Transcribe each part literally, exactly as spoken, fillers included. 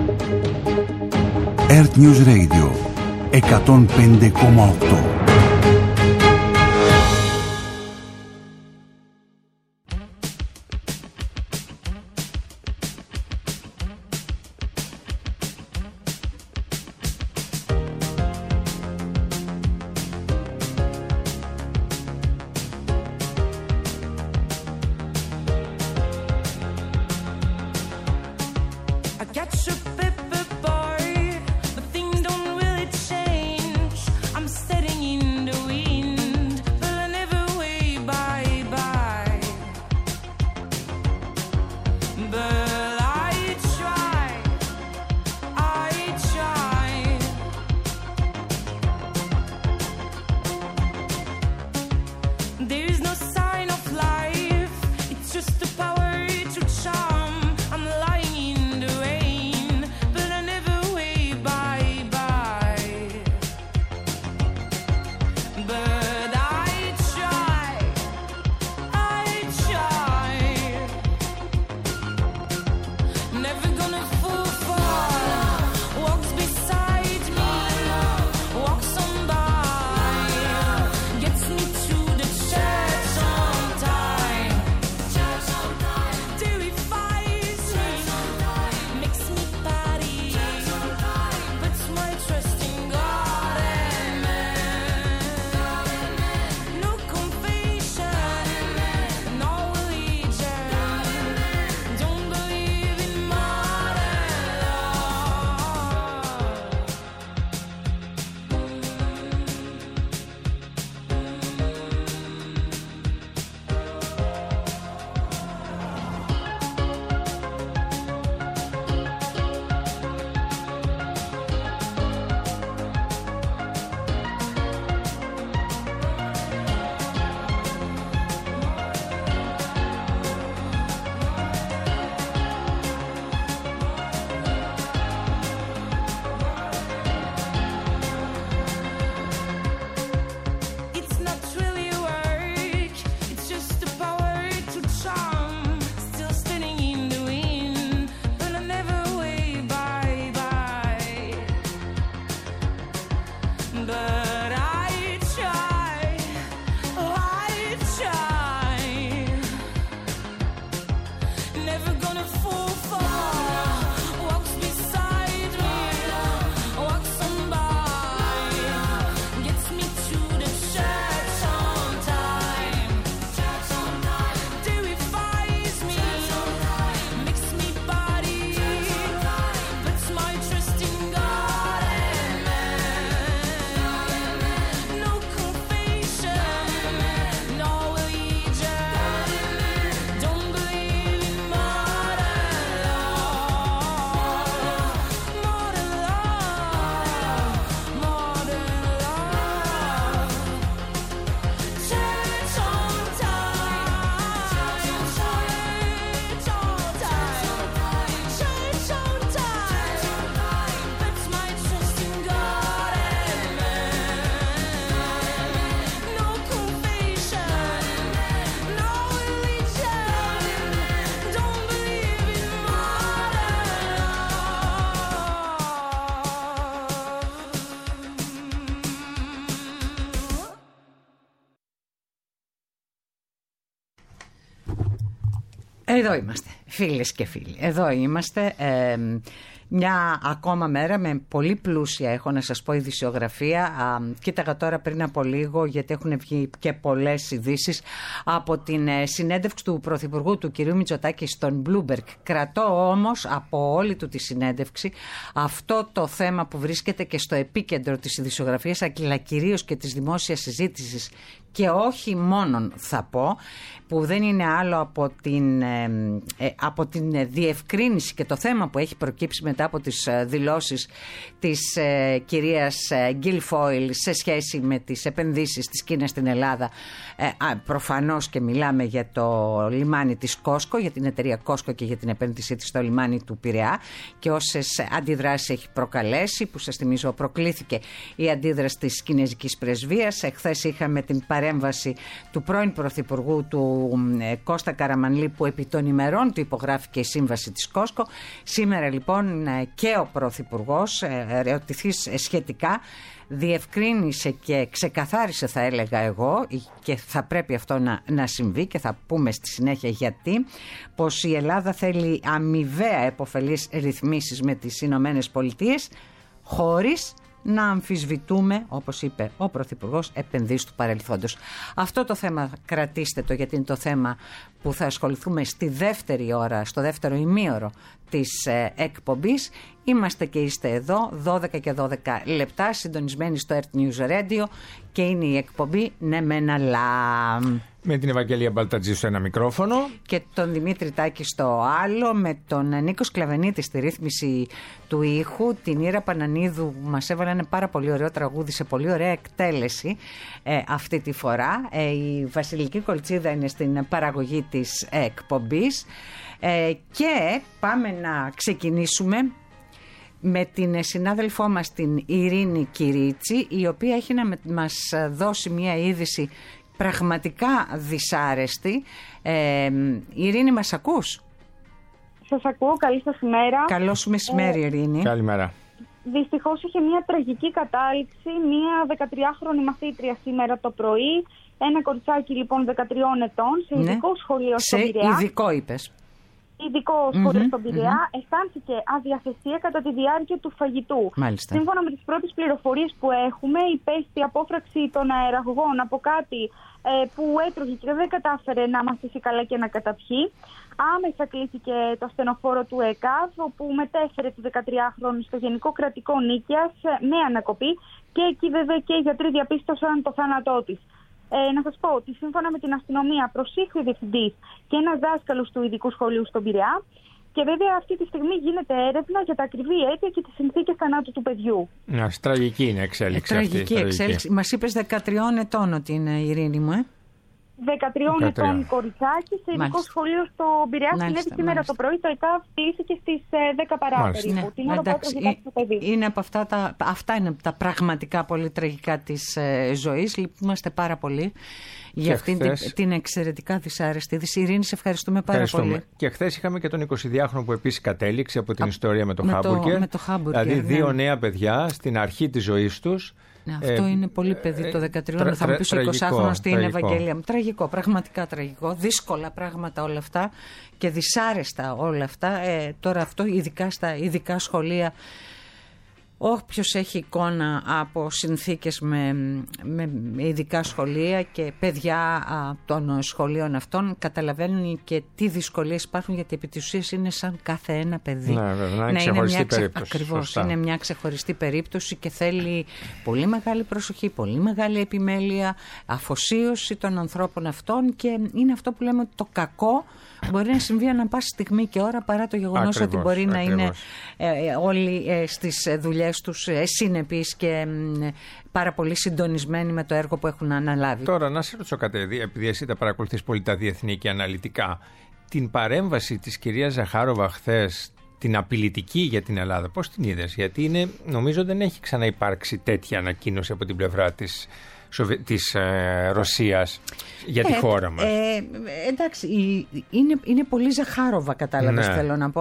Earth News Radio εκατόν πέντε κόμμα οκτώ. Εδώ είμαστε, φίλες και φίλοι. Εδώ είμαστε. Ε, μια ακόμα μέρα με πολύ πλούσια, έχω να σας πω, ειδησιογραφία. Α, κοίταγα τώρα πριν από λίγο, γιατί έχουν βγει και πολλές ειδήσεις από την ε, συνέντευξη του Πρωθυπουργού του κυρίου Μητσοτάκη στον Bloomberg. Κρατώ όμως από όλη του τη συνέντευξη αυτό το θέμα που βρίσκεται και στο επίκεντρο της ειδησιογραφίας, αλλά κυρίως και της δημόσιας συζήτησης, και όχι μόνον, θα πω, που δεν είναι άλλο από την, ε, από την διευκρίνηση και το θέμα που έχει προκύψει μετά από τις δηλώσεις της ε, κυρίας Γκίλφοιλ σε σχέση με τις επενδύσεις της Κίνας στην Ελλάδα. Ε, α, προφανώς και μιλάμε για το λιμάνι της Κόσκο, για την εταιρεία Κόσκο και για την επένδυσή της στο λιμάνι του Πειραιά και όσες αντιδράσεις έχει προκαλέσει, που σας θυμίζω προκλήθηκε η αντίδραση της Κινέζικης Πρεσβείας. Εχθές είχαμε την παρέμβαση του πρώην Πρωθυπουργού του ε, Κώστα Καραμανλή, που επί των ημερών του υπογράφηκε η σύμβαση της Κόσκο. Σήμερα λοιπόν πριν και ο Πρωθυπουργός ερωτηθείς σχετικά, διευκρίνησε και ξεκαθάρισε, θα έλεγα εγώ, και θα πρέπει αυτό να, να συμβεί και θα πούμε στη συνέχεια γιατί, πως η Ελλάδα θέλει αμοιβαία επωφελείς ρυθμίσεις με τις Ηνωμένες Πολιτείες, χωρίς να αμφισβητούμε, όπως είπε ο Πρωθυπουργός, επενδύσεις του παρελθόντος. Αυτό το θέμα κρατήστε το, γιατί είναι το θέμα που θα ασχοληθούμε στη δεύτερη ώρα, στο δεύτερο ημίωρο της ε, εκπομπής. Είμαστε και είστε εδώ, δώδεκα και δώδεκα λεπτά, συντονισμένοι στο Earth News Radio, και είναι η εκπομπή «Ναι μεν αλλά». Με την Ευαγγελία Μπαλτατζή στο ένα μικρόφωνο. Και τον Δημήτρη Τάκη στο άλλο, με τον Νίκο Σκλαβενίτη στη ρύθμιση του ήχου. Την Ήρα Πανανίδου μας έβαλε ένα πάρα πολύ ωραίο τραγούδι σε πολύ ωραία εκτέλεση ε, αυτή τη φορά. Ε, η Βασιλική Κολτσίδα είναι στην παραγωγή της εκπομπής. Ε, και πάμε να ξεκινήσουμε με την συνάδελφό μας την Ειρήνη Κυρίτσι, η οποία έχει να μας δώσει μια είδηση πραγματικά δυσάρεστη. Ε, Ειρήνη, μας ακούς? Σας ακούω, καλή σας ημέρα. Καλό σου μεσημέρι, ε, Ειρήνη. Καλημέρα. Δυστυχώς είχε μια τραγική κατάληξη, μια δεκατριάχρονη μαθήτρια σήμερα το πρωί, ένα κοριτσάκι λοιπόν δεκατριών ετών, σε ειδικό ναι. σχολείο στον Πειραιά. Σε ειδικό είπες. Ειδικό σχολείο mm-hmm, στον Πειραιά, mm-hmm. αισθάνθηκε αδιαθεσία κατά τη διάρκεια του φαγητού. Μάλιστα. Σύμφωνα με τις πρώτες πληροφορίες που έχουμε, υπέστη απόφραξη των αεραγωγών από κάτι ε, που έτρωγε και δεν κατάφερε να μαθήσει καλά και να καταπιεί. Άμεσα κλήθηκε το ασθενοφόρο του ΕΚΑΒ, όπου μετέφερε τη δεκατριάχρονη στο Γενικό Κρατικό Νίκαιας με ανακοπή, και εκεί βέβαια και οι γιατροί διαπίστωσαν το θάνατό της. Ε, να σας πω ότι σύμφωνα με την αστυνομία προσήχθη ο διευθυντής και ένας δάσκαλος του ειδικού σχολείου στον Πειραιά, και βέβαια αυτή τη στιγμή γίνεται έρευνα για τα ακριβή αίτια και τις συνθήκες θανάτου του παιδιού. Να, τραγική είναι εξέλιξη ε, αυτή. Τραγική εξέλιξη. Μας είπες δεκατριών ετών ότι είναι, η Ειρήνη μου, ε? δεκατριών ετών κοριτσάκι σε ειδικό σχολείο στο Πειραιά. Συνέβη σήμερα μάλιστα. το πρωί, το ΕΚΑΒ κλήθηκε στις δέκα παρά περίπου. Ναι, την ώρα που έτρωγε το παιδί. Είναι από αυτά, τα, αυτά είναι τα πραγματικά πολύ τραγικά της ε, ζωής. Λυπούμαστε πάρα πολύ για αυτήν χθες... την, την εξαιρετικά δυσάρεστη είδηση. Ειρήνη, σε ευχαριστούμε πάρα ευχαριστούμε. πολύ. Και χθες είχαμε και τον εικοσιδυάχρονο που επίσης κατέληξε από την Α, ιστορία με το Χάμπουργκερ. Δηλαδή δύο ναι. νέα παιδιά στην αρχή της ζωής τους. Ναι, αυτό ε, είναι πολύ παιδί το δεκατριών. Ε, θα μου πεις ο εικοσάχρονος τι είναι, Ευαγγελία μου. Τραγικό, πραγματικά τραγικό. Δύσκολα πράγματα όλα αυτά και δυσάρεστα όλα αυτά. Ε, τώρα αυτό ειδικά στα ειδικά σχολεία. Όποιος έχει εικόνα από συνθήκες με, με ειδικά σχολεία και παιδιά α, των σχολείων αυτών, καταλαβαίνουν και τι δυσκολίες υπάρχουν, γιατί επί της ουσίας είναι σαν κάθε ένα παιδί. Ναι, βέβαια, να είναι ξεχωριστή περίπτωση. Ακριβώς, είναι μια ξεχωριστή περίπτωση και θέλει πολύ μεγάλη προσοχή, πολύ μεγάλη επιμέλεια, αφοσίωση των ανθρώπων αυτών, και είναι αυτό που λέμε ότι το κακό μπορεί να συμβεί ανά πάση στιγμή και ώρα, παρά το γεγονός ότι μπορεί ακριβώς. να είναι ε, όλοι ε, στις δουλειές τους ε, συνεπείς και ε, πάρα πολύ συντονισμένοι με το έργο που έχουν αναλάβει. Τώρα να σε ρωτήσω κάτι, επειδή εσύ τα παρακολουθείς πολύ τα διεθνή και αναλυτικά, την παρέμβαση της κυρίας Ζαχάροβα χθες, την απειλητική για την Ελλάδα, πώς την είδες? Γιατί είναι, νομίζω δεν έχει ξαναυπάρξει τέτοια ανακοίνωση από την πλευρά της της ε, Ρωσίας για τη ε, χώρα μας. Ε, εντάξει, είναι, είναι πολύ Ζαχάροβα, κατάλαβες, ναι. θέλω να πω.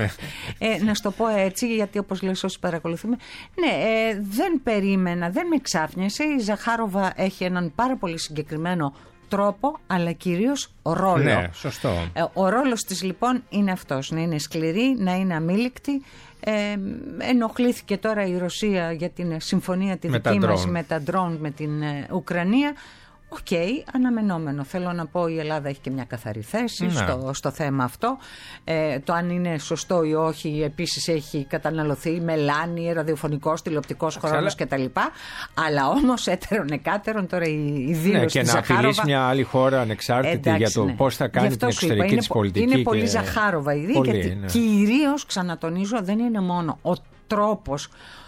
ε, να σου το πω έτσι, γιατί όπως λες όσοι παρακολουθούμε, ναι, ε, δεν περίμενα, δεν με ξάφνιασε. Η Ζαχάροβα έχει έναν πάρα πολύ συγκεκριμένο τρόπο, αλλά κυρίως ρόλο. Ναι, σωστό. Ε, ο ρόλος της λοιπόν είναι αυτός, να είναι σκληρή, να είναι αμήλικτη. Ε, ενοχλήθηκε τώρα η Ρωσία για την συμφωνία τη δική μας με τα ντρόουν με την ε, Ουκρανία. Οκ, okay, αναμενόμενο. Θέλω να πω, η Ελλάδα έχει και μια καθαρή θέση ναι. στο, στο θέμα αυτό. Ε, το αν είναι σωστό ή όχι, επίσης έχει καταναλωθεί μελάνι, ραδιοφωνικός, τηλεοπτικός χρόνος κτλ. Αλλά όμως έτερον εκάτερον τώρα η, η δήλωση ναι, και της να Ζαχάροβα. Απειλείς μια άλλη χώρα ανεξάρτητη εντάξει, για το ναι. πώς θα κάνει την εξωτερική είπα, της πολιτική. Είναι και... πολύ Ζαχάροβα η πολύ, γιατί ναι. κυρίως, ξανατονίζω, δεν είναι μόνο ο τρόπος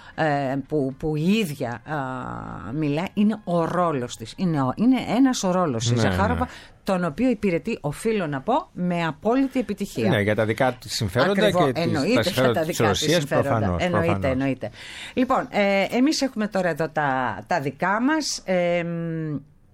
Που, που η ίδια α, μιλά, είναι ο ρόλος της. Είναι, ο, είναι ένας ο ρόλος της ναι, Ζαχάροβα, ναι. τον οποίο υπηρετεί, οφείλω να πω, με απόλυτη επιτυχία. Ναι, για τα δικά της συμφέροντα. Ακριβώς, και εννοείται, τα συμφέροντα τα της δικά Ρωσίας, της συμφέροντα. Προφανώς, εννοείται, προφανώς. εννοείται. Λοιπόν, ε, εμείς έχουμε τώρα εδώ τα, τα δικά μας. Ε,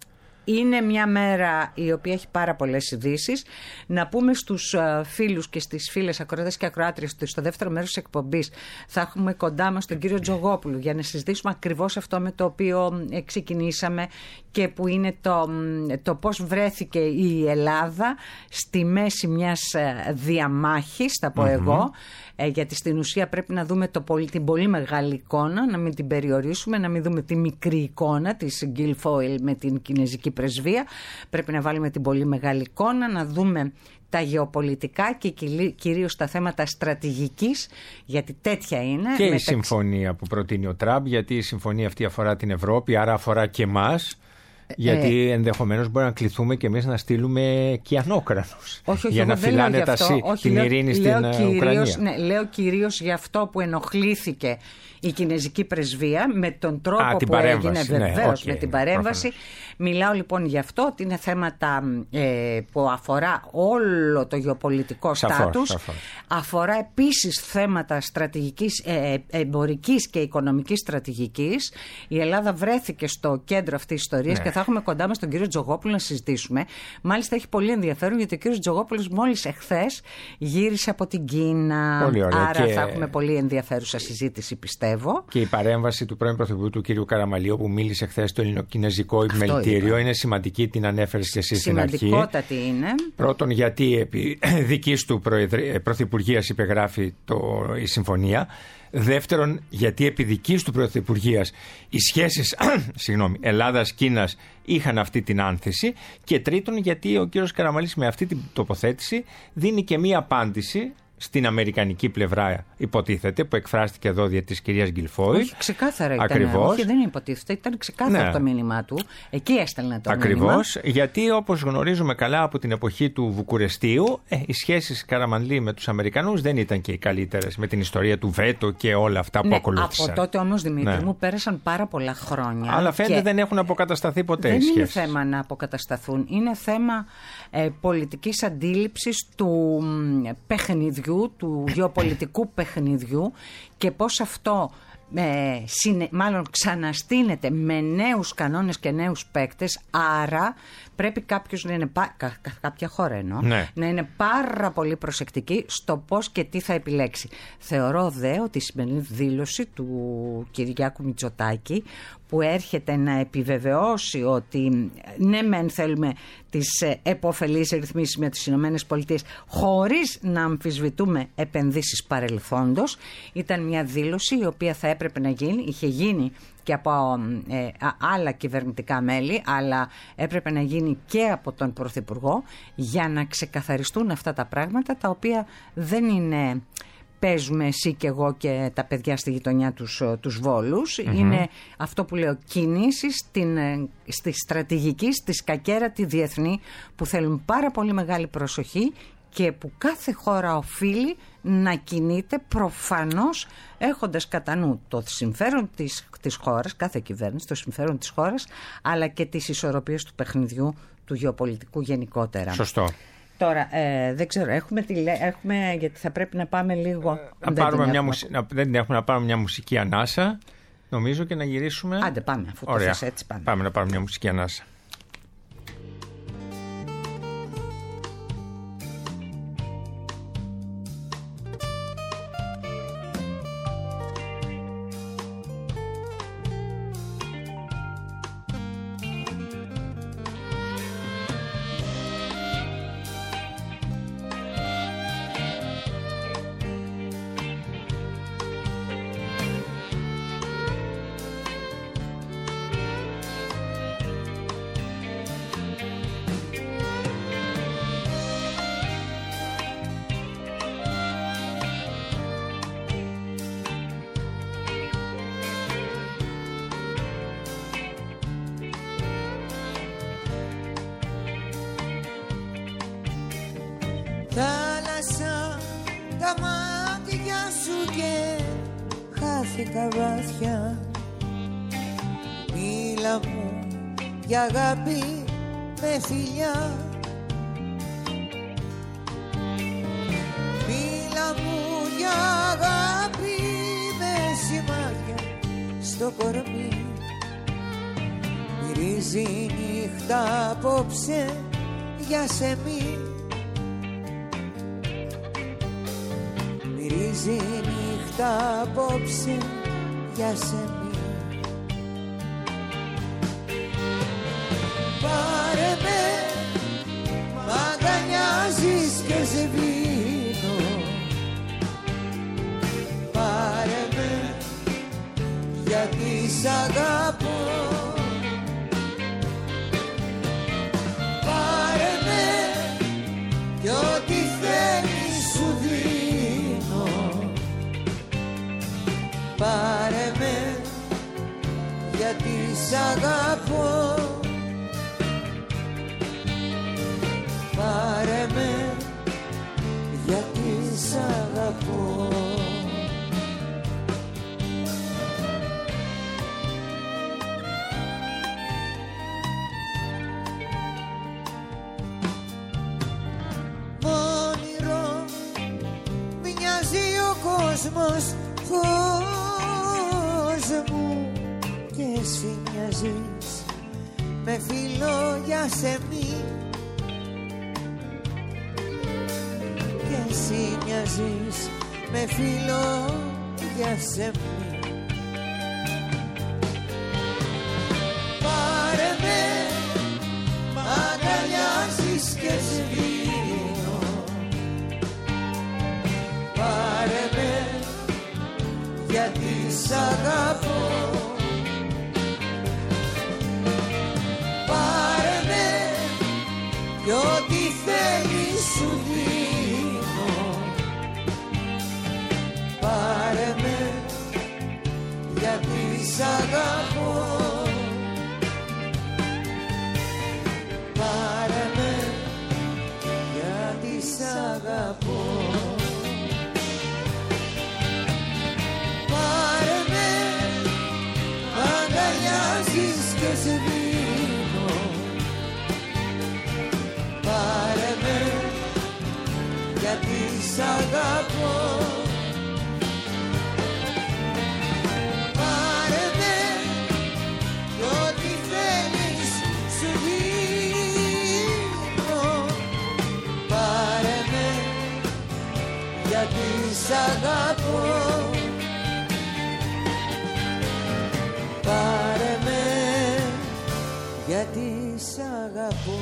είναι μια μέρα η οποία έχει πάρα πολλές ειδήσεις. Να πούμε στους φίλους και στις φίλες ακροατές και ακροάτριες ότι στο δεύτερο μέρος της εκπομπής θα έχουμε κοντά μας τον κύριο Τζογόπουλο για να συζητήσουμε ακριβώς αυτό με το οποίο ξεκινήσαμε και που είναι το, το πώς βρέθηκε η Ελλάδα στη μέση μιας διαμάχης, θα πω mm-hmm. εγώ, ε, γιατί στην ουσία πρέπει να δούμε το πολύ, την πολύ μεγάλη εικόνα, να μην την περιορίσουμε, να μην δούμε τη μικρή εικόνα της Guilfoyle με την Κινέζικη πρεσβεία. Πρέπει να βάλουμε την πολύ μεγάλη εικόνα, να δούμε τα γεωπολιτικά και κυρίως τα θέματα στρατηγικής, γιατί τέτοια είναι. Και μεταξύ... η συμφωνία που προτείνει ο Τραμπ, γιατί η συμφωνία αυτή αφορά την Ευρώπη, άρα αφορά και εμάς. Γιατί ε, ενδεχομένως μπορεί να κληθούμε και εμείς να στείλουμε κιανόκρανους για να φυλάνε τα σύ, την λέω, ειρήνη στην λέω κυρίως, Ουκρανία. Ναι, λέω κυρίως για αυτό που ενοχλήθηκε η Κινέζικη πρεσβεία με τον τρόπο Α, που έγινε, βεβαίως, ναι, okay, με την παρέμβαση. Προφανώς. Μιλάω λοιπόν γι' αυτό ότι είναι θέματα ε, που αφορά όλο το γεωπολιτικό στάτους. Αφορά επίσης θέματα στρατηγικής, ε, εμπορικής και οικονομικής στρατηγικής. Η Ελλάδα βρέθηκε στο κέντρο αυτής της ιστορίας, ναι. Και θα έχουμε κοντά μας τον κύριο Τζογόπουλο να συζητήσουμε. Μάλιστα έχει πολύ ενδιαφέρον γιατί ο κύριος Τζογόπουλος μόλις εχθές γύρισε από την Κίνα. Πολύ ωραία. Άρα και... θα έχουμε πολύ ενδιαφέρουσα συζήτηση, πιστεύω. Και η παρέμβαση του πρώην Πρωθυπουργού του κύριου Καραμαλείου που μίλησε χθες στο ελληνοκινέζικο επιμελητήριο είναι σημαντική, την ανέφερες και εσύ στην αρχή. Σημαντικότατη είναι. Πρώτον, γιατί επί δικής του πρωθυπουργίας υπεγράφει το, η συμφωνία. Δεύτερον, γιατί επί δικής του πρωθυπουργίας οι σχέσεις Ελλάδας-Κίνας είχαν αυτή την άνθηση. Και τρίτον, γιατί ο κύριος Καραμαλής με αυτή την τοποθέτηση δίνει και μία απάντηση στην αμερικανική πλευρά, υποτίθεται, που εκφράστηκε εδώ δια της κυρίας Guilfoyle. Όχι, ξεκάθαρα ήταν. Ακριβώς. Όχι, δεν υποτίθεται, ήταν ξεκάθαρο ναι. το μήνυμά του. Εκεί έστελνε το Ακριβώς, μήνυμα. γιατί όπως γνωρίζουμε καλά από την εποχή του Βουκουρεστίου, ε, οι σχέσεις Καραμανλή με τους Αμερικανούς δεν ήταν και οι καλύτερες, με την ιστορία του βέτο και όλα αυτά που ναι, ακολούθησαν. Από τότε όμως, Δημήτρη ναι. μου, πέρασαν πάρα πολλά χρόνια. Αλλά φαίνεται δεν έχουν αποκατασταθεί ποτέ δεν οι σχέσεις. Δεν είναι θέμα να αποκατασταθούν. Είναι θέμα ε, πολιτικής αντίληψης του ε, παιχνιδιού, του γεωπολιτικού παιχνιδιού και πώς αυτό ε, συνε, μάλλον ξαναστείνεται με νέους κανόνες και νέους παίκτες, άρα πρέπει κάποιος να είναι, κα, κα, κάποια χώρα εννοώ, ναι. να είναι πάρα πολύ προσεκτική στο πώς και τι θα επιλέξει. Θεωρώ δε ότι η σημερινή δήλωση του Κυριάκου Μητσοτάκη που έρχεται να επιβεβαιώσει ότι ναι μεν θέλουμε τις επωφελείς ρυθμίσεις με τις Ηνωμένες Πολιτείες χωρίς να αμφισβητούμε επενδύσεις παρελθόντος, ήταν μια δήλωση η οποία θα έπρεπε να γίνει, είχε γίνει και από ε, άλλα κυβερνητικά μέλη, αλλά έπρεπε να γίνει και από τον Πρωθυπουργό για να ξεκαθαριστούν αυτά τα πράγματα τα οποία δεν είναι... Παίζουμε εσύ και εγώ και τα παιδιά στη γειτονιά τους, τους Βόλους. Mm-hmm. Είναι αυτό που λέω κινήσεις στην, στη στρατηγική, στη σκακέρα τη διεθνή που θέλουν πάρα πολύ μεγάλη προσοχή και που κάθε χώρα οφείλει να κινείται προφανώς έχοντας κατά νου το συμφέρον της, της χώρας, κάθε κυβέρνηση, το συμφέρον της χώρας, αλλά και τις ισορροπίες του παιχνιδιού του γεωπολιτικού γενικότερα. Σωστό. Τώρα, ε, δεν ξέρω, έχουμε, τη, έχουμε, γιατί θα πρέπει να πάμε λίγο... Να δεν, πάρουμε μια μουσι... να, δεν έχουμε να πάρουμε μια μουσική ανάσα, νομίζω, και να γυρίσουμε... Άντε πάμε, αφού το θες έτσι πάμε. Πάμε να πάρουμε μια μουσική ανάσα. Θάλασσα τα μάτια σου και χάθηκα βαθιά. Μίλα μου για αγάπη με φιλιά. Μίλα μου για αγάπη με σημάδια στο κορμί. Μυρίζει νύχτα απόψε για σεμί. Μυρίζει νύχτα απόψε για σεμί. Πάρε με, μ' αγκαλιάζεις και σβήνω. Πάρε με, γιατί σ' αγαπώ. Πάρε με, κι ό,τι θέλεις σου δίνω. Πάρε με, γιατί σ' αγαπώ. Πάρε με, γιατί σ' αγαπώ. Μόνιρο μοιάζει ο κόσμος, κόσμο, και εσύ μοιάζεις με φίλο για σεμί. Εσύ μοιάζεις με φίλο για σεμί. Πάρε με, μ' αγκαλιάζεις και σβήνω. Πάρε με, γιατί σ' αγαπώ. Πάρε με, κι ό,τι θέλεις σου δίνω. Πάρε με, γιατί σ' αγαπώ. Πάρε με, γιατί σ' αγαπώ. Πάρε με, μ' αγκαλιάζεις και σβήνω. Πάρε με, γιατί σ' αγαπώ. Γιατί σ' αγαπώ. Πάρε με, γιατί σ' αγαπώ.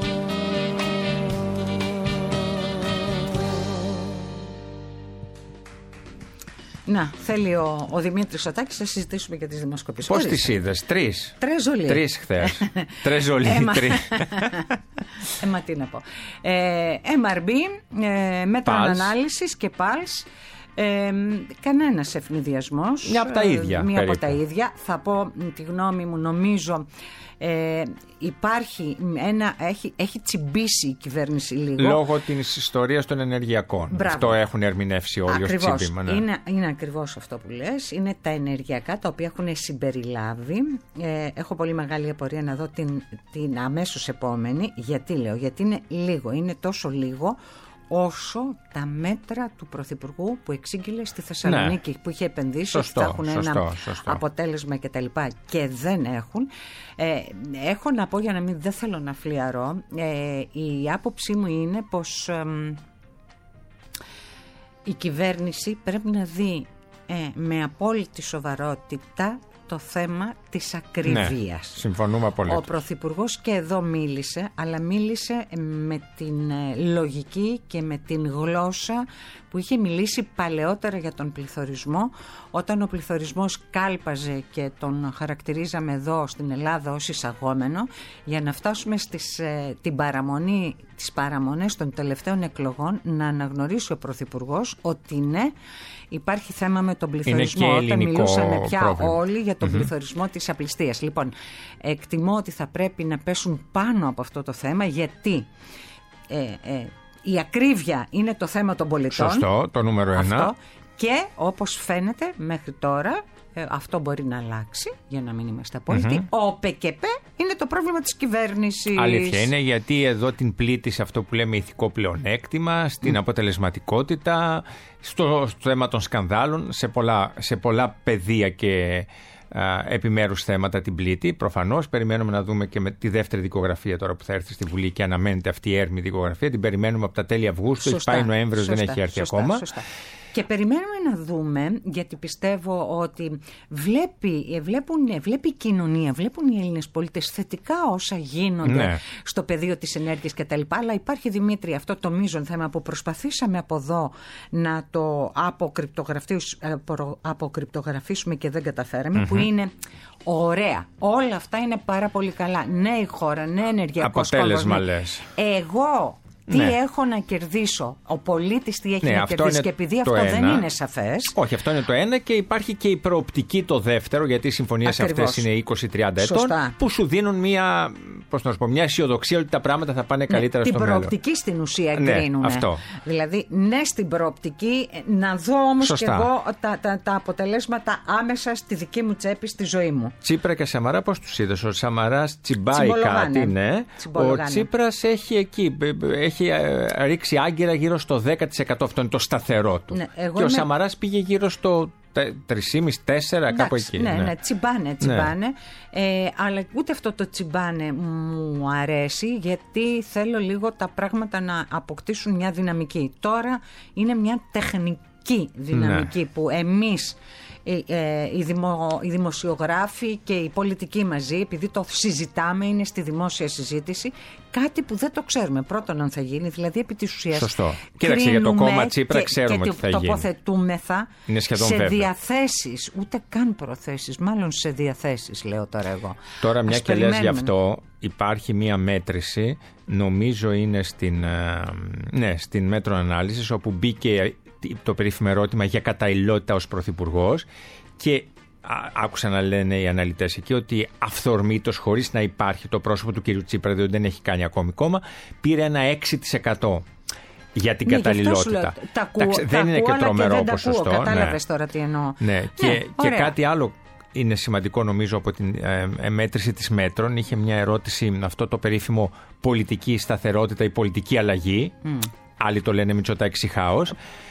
Να, θέλει ο, ο Δημήτρης Σωτάκης να συζητήσουμε για τις δημοσκοπήσεις. Πώς τις είδες, τρεις. Τρεζολί. Τρεις χθες. Τρεζολί, τρεις. Ε, μα τι να πω. Ε, εμ αρ μπι, ε, μέτρων ανάλυσης και πάλς. Ε, κανένας ευνηδιασμός. Μια από τα ίδια. Μια περίπου. από τα ίδια. Θα πω τη γνώμη μου, νομίζω ε, υπάρχει ένα, έχει, έχει τσιμπήσει η κυβέρνηση λίγο. Λόγω της ιστορίας των ενεργειακών. Μπράβο. Αυτό έχουν ερμηνεύσει όλοι ως τσιμπήμα. Ναι. Είναι, είναι ακριβώς αυτό που λες. Είναι τα ενεργειακά τα οποία έχουν συμπεριλάβει. Ε, έχω πολύ μεγάλη απορία να δω την, την αμέσως επόμενη. Γιατί λέω, γιατί είναι λίγο. Είναι τόσο λίγο όσο τα μέτρα του Πρωθυπουργού που εξήγηλε στη Θεσσαλονίκη, ναι, που είχε επενδύσει, σωστό, ότι θα έχουν σωστό, ένα σωστό. αποτέλεσμα και τα λοιπά, και δεν έχουν. Ε, έχω να πω, για να μην, δεν θέλω να φλιαρώ, ε, η άποψή μου είναι πως ε, η κυβέρνηση πρέπει να δει ε, με απόλυτη σοβαρότητα το θέμα της ακρίβειας. Ναι, συμφωνούμε πολύ. Ο Πρωθυπουργός και εδώ μίλησε, αλλά μίλησε με την λογική και με την γλώσσα που είχε μιλήσει παλαιότερα για τον πληθωρισμό, όταν ο πληθωρισμός κάλπαζε και τον χαρακτηρίζαμε εδώ στην Ελλάδα ως εισαγόμενο, για να φτάσουμε στις, την παραμονή, τις παραμονές των τελευταίων εκλογών, να αναγνωρίσει ο Πρωθυπουργός ότι ναι, υπάρχει θέμα με τον πληθωρισμό, όταν μιλούσαν πια πρόβλημα. Όλοι για τον mm-hmm. πληθωρισμό της απληστίας. Λοιπόν, εκτιμώ ότι θα πρέπει να πέσουν πάνω από αυτό το θέμα, γιατί ε, ε, η ακρίβεια είναι το θέμα των πολιτών. Σωστό, το νούμερο ένα. Αυτό, και όπως φαίνεται μέχρι τώρα, ε, αυτό μπορεί να αλλάξει, για να μην είμαστε απόλυτοι. Mm-hmm. Ο ΠΚΠ είναι το πρόβλημα της κυβέρνησης. Αλήθεια είναι, γιατί εδώ την πλήττει σε αυτό που λέμε ηθικό πλεονέκτημα, στην mm. αποτελεσματικότητα, στο, στο θέμα των σκανδάλων, σε πολλά, σε πολλά πεδία και επιμέρους θέματα την πλήττει. Προφανώς περιμένουμε να δούμε και με τη δεύτερη δικογραφία τώρα που θα έρθει στη Βουλή και αναμένεται αυτή η έρμη δικογραφία. Την περιμένουμε από τα τέλη Αυγούστου. Έχει πάει Νοέμβριος, δεν έχει έρθει σωστά, ακόμα. Σωστά. Και περιμένουμε να δούμε, γιατί πιστεύω ότι βλέπει, βλέπουν, βλέπει η κοινωνία, βλέπουν οι Έλληνες πολίτες θετικά όσα γίνονται ναι. στο πεδίο της ενέργειας κτλ. Αλλά υπάρχει, Δημήτρη, αυτό το μείζον θέμα που προσπαθήσαμε από εδώ να το αποκρυπτογραφήσουμε και δεν καταφέραμε, mm-hmm. που είναι ωραία. Όλα αυτά είναι πάρα πολύ καλά. Ναι η χώρα, ναι ενεργειακός αποτέλεσμα λες. Εγώ... Τι ναι. έχω να κερδίσω, ο πολίτης τι έχει ναι, να κερδίσει, και επειδή αυτό ένα. δεν είναι σαφές. Όχι, αυτό είναι το ένα, και υπάρχει και η προοπτική το δεύτερο, γιατί οι συμφωνίες αυτές είναι είκοσι τριάντα ετών, σωστά. Που σου δίνουν μια, πώς να σου πω, μια αισιοδοξία ότι τα πράγματα θα πάνε καλύτερα ναι, στο μέλλον. Την προοπτική στην ουσία κρίνουν. Ναι, αυτό. Δηλαδή, ναι, στην προοπτική, να δω όμως και εγώ τα, τα, τα αποτελέσματα άμεσα στη δική μου τσέπη, στη ζωή μου. Τσίπρα και Σαμαρά, πώς τους είδες? Ο Σαμαράς τσιμπάει κάτι, ναι. Ο Τσίπρας έχει εκεί. Έχει ρίξει άγκυρα γύρω στο δέκα τοις εκατό. Αυτό είναι το σταθερό του. Ναι, και ο είμαι... Σαμαράς πήγε γύρω στο τρία κόμμα πέντε τέσσερα, κάπου εκεί. Ναι, ναι, ναι, τσιμπάνε, τσιμπάνε. Ναι. Ε, αλλά ούτε αυτό το τσιμπάνε μου αρέσει, γιατί θέλω λίγο τα πράγματα να αποκτήσουν μια δυναμική. Τώρα είναι μια τεχνική δυναμική ναι. που εμείς Οι, ε, οι, δημο, οι δημοσιογράφοι και οι πολιτικοί μαζί, επειδή το συζητάμε, είναι στη δημόσια συζήτηση, κάτι που δεν το ξέρουμε πρώτον αν θα γίνει, δηλαδή επί της ουσίας. Σωστό. Κοίταξε, για το κόμμα Τσίπρα και, ξέρουμε και τι θα γίνει. Τοποθετούμεθα είναι σχεδόν σε βέβαιο. Διαθέσεις, ούτε καν προθέσεις, μάλλον σε διαθέσεις, λέω τώρα εγώ. Τώρα μια και λες γι' αυτό, υπάρχει μια μέτρηση, νομίζω είναι στην, ναι, στην Μέτρο Ανάλυσης, όπου μπήκε το περίφημο ερώτημα για καταλληλότητα ως πρωθυπουργός, και άκουσα να λένε οι αναλυτές εκεί ότι αυθορμήτως, χωρίς να υπάρχει το πρόσωπο του κ. Τσίπρα, διότι δεν έχει κάνει ακόμη κόμμα, πήρε ένα έξι τοις εκατό για την ναι, καταλληλότητα. Τα ακούω, δεν τα είναι ακούω, και τρομερό και ποσοστό. Κατάλαβες ναι. τώρα τι εννοώ. Ναι, ναι, και, και κάτι άλλο είναι σημαντικό νομίζω από την ε, μέτρηση της Μέτρων. Είχε μια ερώτηση με αυτό το περίφημο πολιτική σταθερότητα ή πολιτική αλλαγή. Mm. Άλλοι το λένε Μητσοτάκη χάος.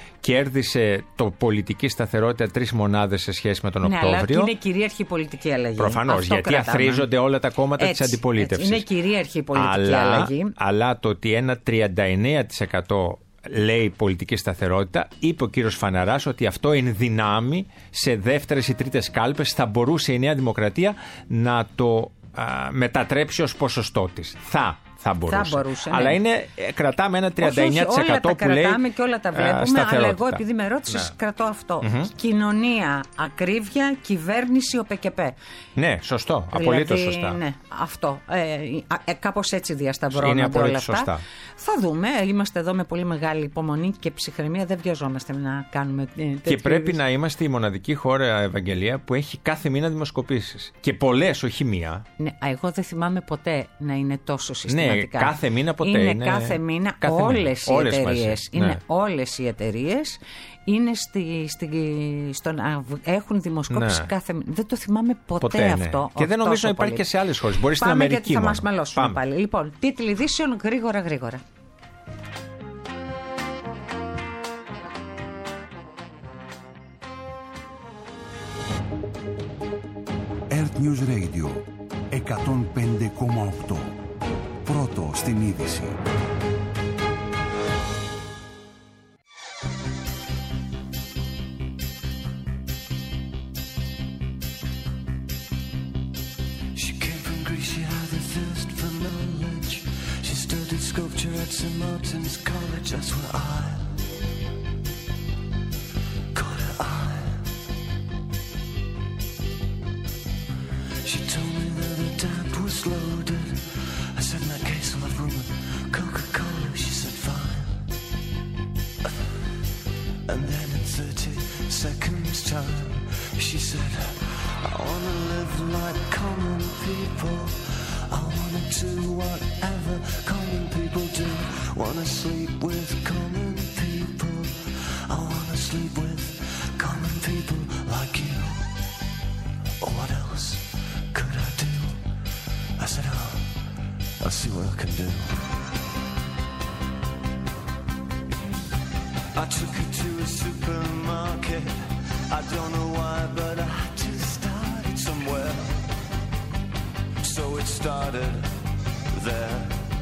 Κέρδισε το πολιτική σταθερότητα τρεις μονάδες σε σχέση με τον ναι, Οκτώβριο. Αλλά είναι κυρίαρχη πολιτική αλλαγή. Προφανώς, γιατί κρατάμε. Αθροίζονται όλα τα κόμματα έτσι, της αντιπολίτευσης. Είναι κυρίαρχη πολιτική αλλά, αλλαγή. Αλλά το ότι ένα τριάντα εννέα τοις εκατό λέει πολιτική σταθερότητα, είπε ο κύριος Φαναράς ότι αυτό εν δυνάμει σε δεύτερες ή τρίτες κάλπες θα μπορούσε η Νέα Δημοκρατία να το α, μετατρέψει ως ποσοστό της. Θα. Θα μπορούσε. Θα μπορούσε αλλά ναι. είναι, κρατάμε ένα τριάντα εννέα τοις εκατό όχι, όχι, όλα που τα λέει κρατάμε και όλα τα βλέπουμε, αλλά εγώ επειδή με ρώτησες ναι. κρατώ αυτό. Mm-hmm. Κοινωνία, ακρίβεια, κυβέρνηση, ο ΠΚΠ. Ναι, σωστό. Δηλαδή, απολύτως σωστά. Ναι, αυτό. Ε, ε, κάπως έτσι διασταυρώνονται όλα αυτά. Σωστά. Θα δούμε. Είμαστε εδώ με πολύ μεγάλη υπομονή και ψυχραιμία. Δεν βιαζόμαστε να κάνουμε τέτοιο. Και πρέπει είδους. Να είμαστε η μοναδική χώρα, Ευαγγελία, που έχει κάθε μήνα δημοσκοπήσεις. Και πολλές, όχι μία. Ναι, εγώ δεν θυμάμαι ποτέ να είναι τόσο συστηματικά. Ναι, κάθε μήνα ποτέ. Είναι, είναι κάθε μήνα. Κάθε όλες μήνα. οι εταιρείες. Ναι. Είναι όλες οι εταιρείες. Είναι στη, στη, στον, έχουν δημοσκόπηση ναι. κάθε μήνα. Δεν το θυμάμαι ποτέ, ποτέ αυτό. Ναι. Και δεν νομίζω να υπάρχει πολύ. Και σε άλλες χώρες. Μπορεί στην Αμερική. Γιατί θα μας μαλώσουμε πάλι. Λοιπόν, τίτλοι ειδήσεων γρήγορα γρήγορα. Earth News Radio εκατόν πέντε κόμμα οκτώ. Πρώτο στην είδηση. Sculpture at Saint Martin's College, that's where I caught her eye. She told me that her dad was loaded. I said, in that case I'll have room with Coca-Cola. She said, fine. And then in thirty seconds time, she said, I wanna live like common people. I wanna do whatever common people do. Wanna sleep with common people. I wanna sleep with common people like you. Oh, what else could I do? I said, oh, I'll see what I can do. I took her to a supermarket. I don't know why, but I just started some started there.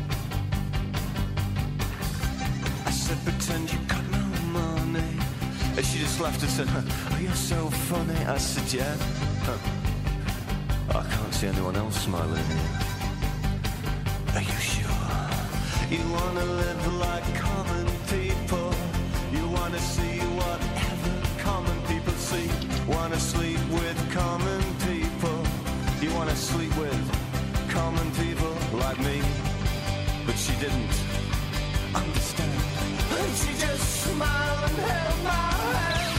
I said, pretend you got no money. And she just laughed and said, oh, you're so funny. I said, yeah. Huh. I can't see anyone else smiling here. Are you sure? You wanna live like common people. You wanna see whatever common people see. Wanna sleep with common people. You wanna sleep with common people like me. But she didn't understand. And she just smiled and held my hand.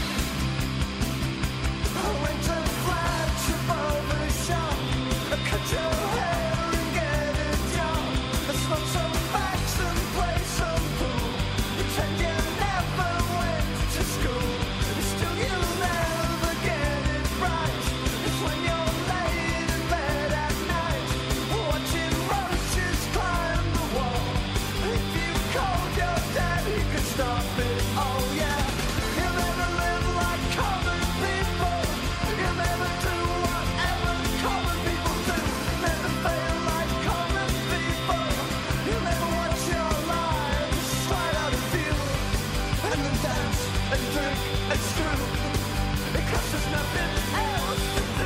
I went to flash above the shop. I cut your hair and get a job. I smoke some facts and play some pool. Pretend you never went to school. Still you'll never get it right. It's when you're laid in bed at night, watching roaches climb the wall. If you called your dad, he could stop it. Oh yeah. You'll never live like common people. You'll never do whatever common people do. Never fail like common people. You'll never watch your lives slide out of view. And then dance and drink and screw. Because there's nothing else to do.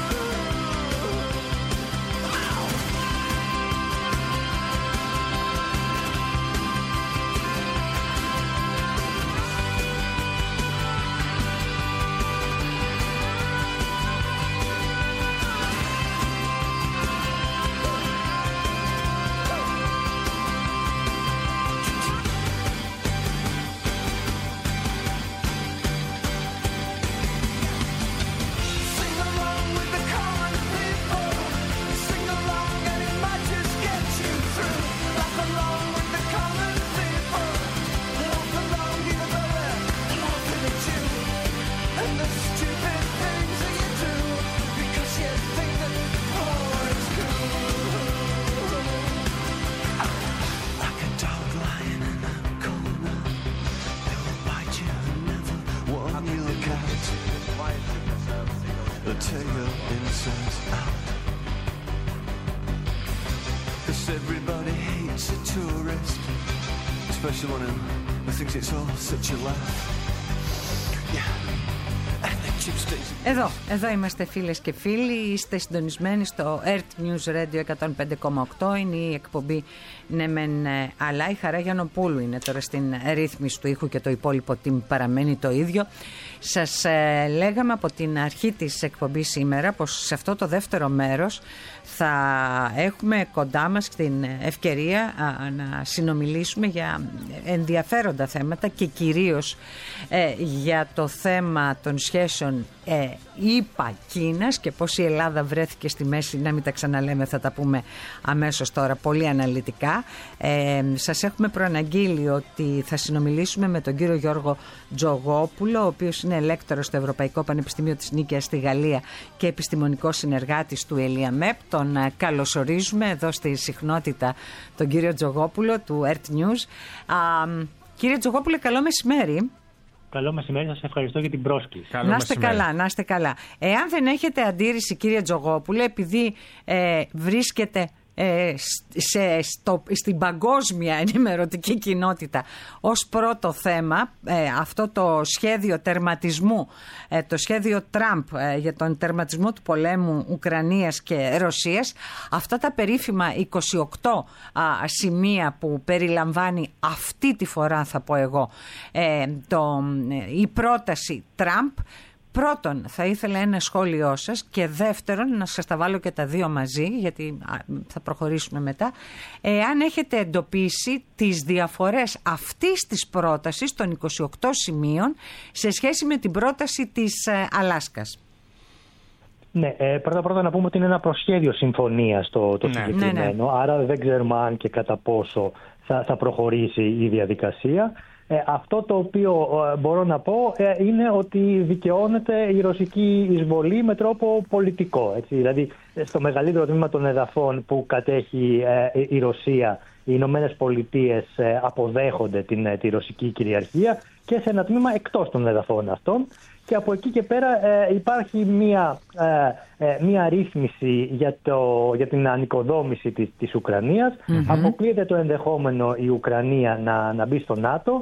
Sing along with the common people. Sing along and it might just get you through. Laugh along with the common people. Laugh along even though they're laughing at you. And the stupid things that you do. Because you think that oh, it's cool. Like a dog lying in a corner. They will bite you and never warn you. Look out. They'll tear your insides out. 'Cause everybody hates a tourist, especially one who thinks it's all such a laugh. Yeah. And the gypsies. Εδώ, εδώ είμαστε φίλες και φίλοι, είστε συντονισμένοι στο Earth News Radio εκατόν πέντε κόμμα οκτώ, είναι η εκπομπή Ναι Μεν Αλλά. Η Χαρά Γιαννοπούλου είναι τώρα στην ρύθμιση του ήχου και το υπόλοιπο team παραμένει το ίδιο. Σας ε, λέγαμε από την αρχή της εκπομπής σήμερα πως σε αυτό το δεύτερο μέρος θα έχουμε κοντά μας την ευκαιρία α, να συνομιλήσουμε για ενδιαφέροντα θέματα και κυρίως ε, για το θέμα των σχέσεων ε, ΗΠΑ-Κίνας και πως η Ελλάδα βρέθηκε στη μέση, να μην τα ξαναλέμε, θα τα πούμε αμέσως τώρα πολύ αναλυτικά. Ε, σας έχουμε προαναγγείλει ότι θα συνομιλήσουμε με τον κύριο Γιώργο Τζογόπουλο, ο οποίος είναι ελέκτορος στο Ευρωπαϊκό Πανεπιστήμιο της Νίκαιας στη Γαλλία και επιστημονικός συνεργάτης του ΕΛΙΑΜΕΠ. Τον καλωσορίζουμε εδώ στη συχνότητα τον κύριο Τζογόπουλο του Earth News. Α, κύριε Τζογόπουλε, καλό μεσημέρι. Καλό μεσημέρι, σας ευχαριστώ για την πρόσκληση. Καλό να είστε καλά, να είστε καλά. Εάν δεν έχετε αντίρρηση, κύριε Τζογόπουλε, επειδή ε, βρίσκεται ε, σε, στο, στην παγκόσμια ενημερωτική κοινότητα ως πρώτο θέμα ε, αυτό το σχέδιο τερματισμού, ε, το σχέδιο Τραμπ ε, για τον τερματισμό του πολέμου Ουκρανίας και Ρωσίας, αυτά τα περίφημα είκοσι οκτώ α, σημεία που περιλαμβάνει αυτή τη φορά, θα πω εγώ, ε, το, ε, η πρόταση Τραμπ. Πρώτον, θα ήθελα ένα σχόλιο σας και δεύτερον, να σας τα βάλω και τα δύο μαζί, γιατί θα προχωρήσουμε μετά, εάν έχετε εντοπίσει τις διαφορές αυτής της πρότασης των είκοσι οκτώ σημείων σε σχέση με την πρόταση της Αλάσκας. Ναι, ε, πρώτα πρώτα να πούμε ότι είναι ένα προσχέδιο συμφωνίας το, το ναι, συγκεκριμένο, ναι, ναι. Άρα δεν ξέρουμε αν και κατά πόσο θα, θα προχωρήσει η διαδικασία. Ε, αυτό το οποίο ε, μπορώ να πω ε, είναι ότι δικαιώνεται η ρωσική εισβολή με τρόπο πολιτικό. Έτσι. Δηλαδή, στο μεγαλύτερο τμήμα των εδαφών που κατέχει ε, η Ρωσία, οι Ηνωμένες Πολιτείες ε, αποδέχονται την, τη ρωσική κυριαρχία και σε ένα τμήμα εκτός των εδαφών αυτών. Και από εκεί και πέρα ε, υπάρχει μία, ε, ε, μία ρύθμιση για, το, για την ανοικοδόμηση της, της Ουκρανίας. Mm-hmm. Αποκλείεται το ενδεχόμενο η Ουκρανία να, να μπει στο ΝΑΤΟ.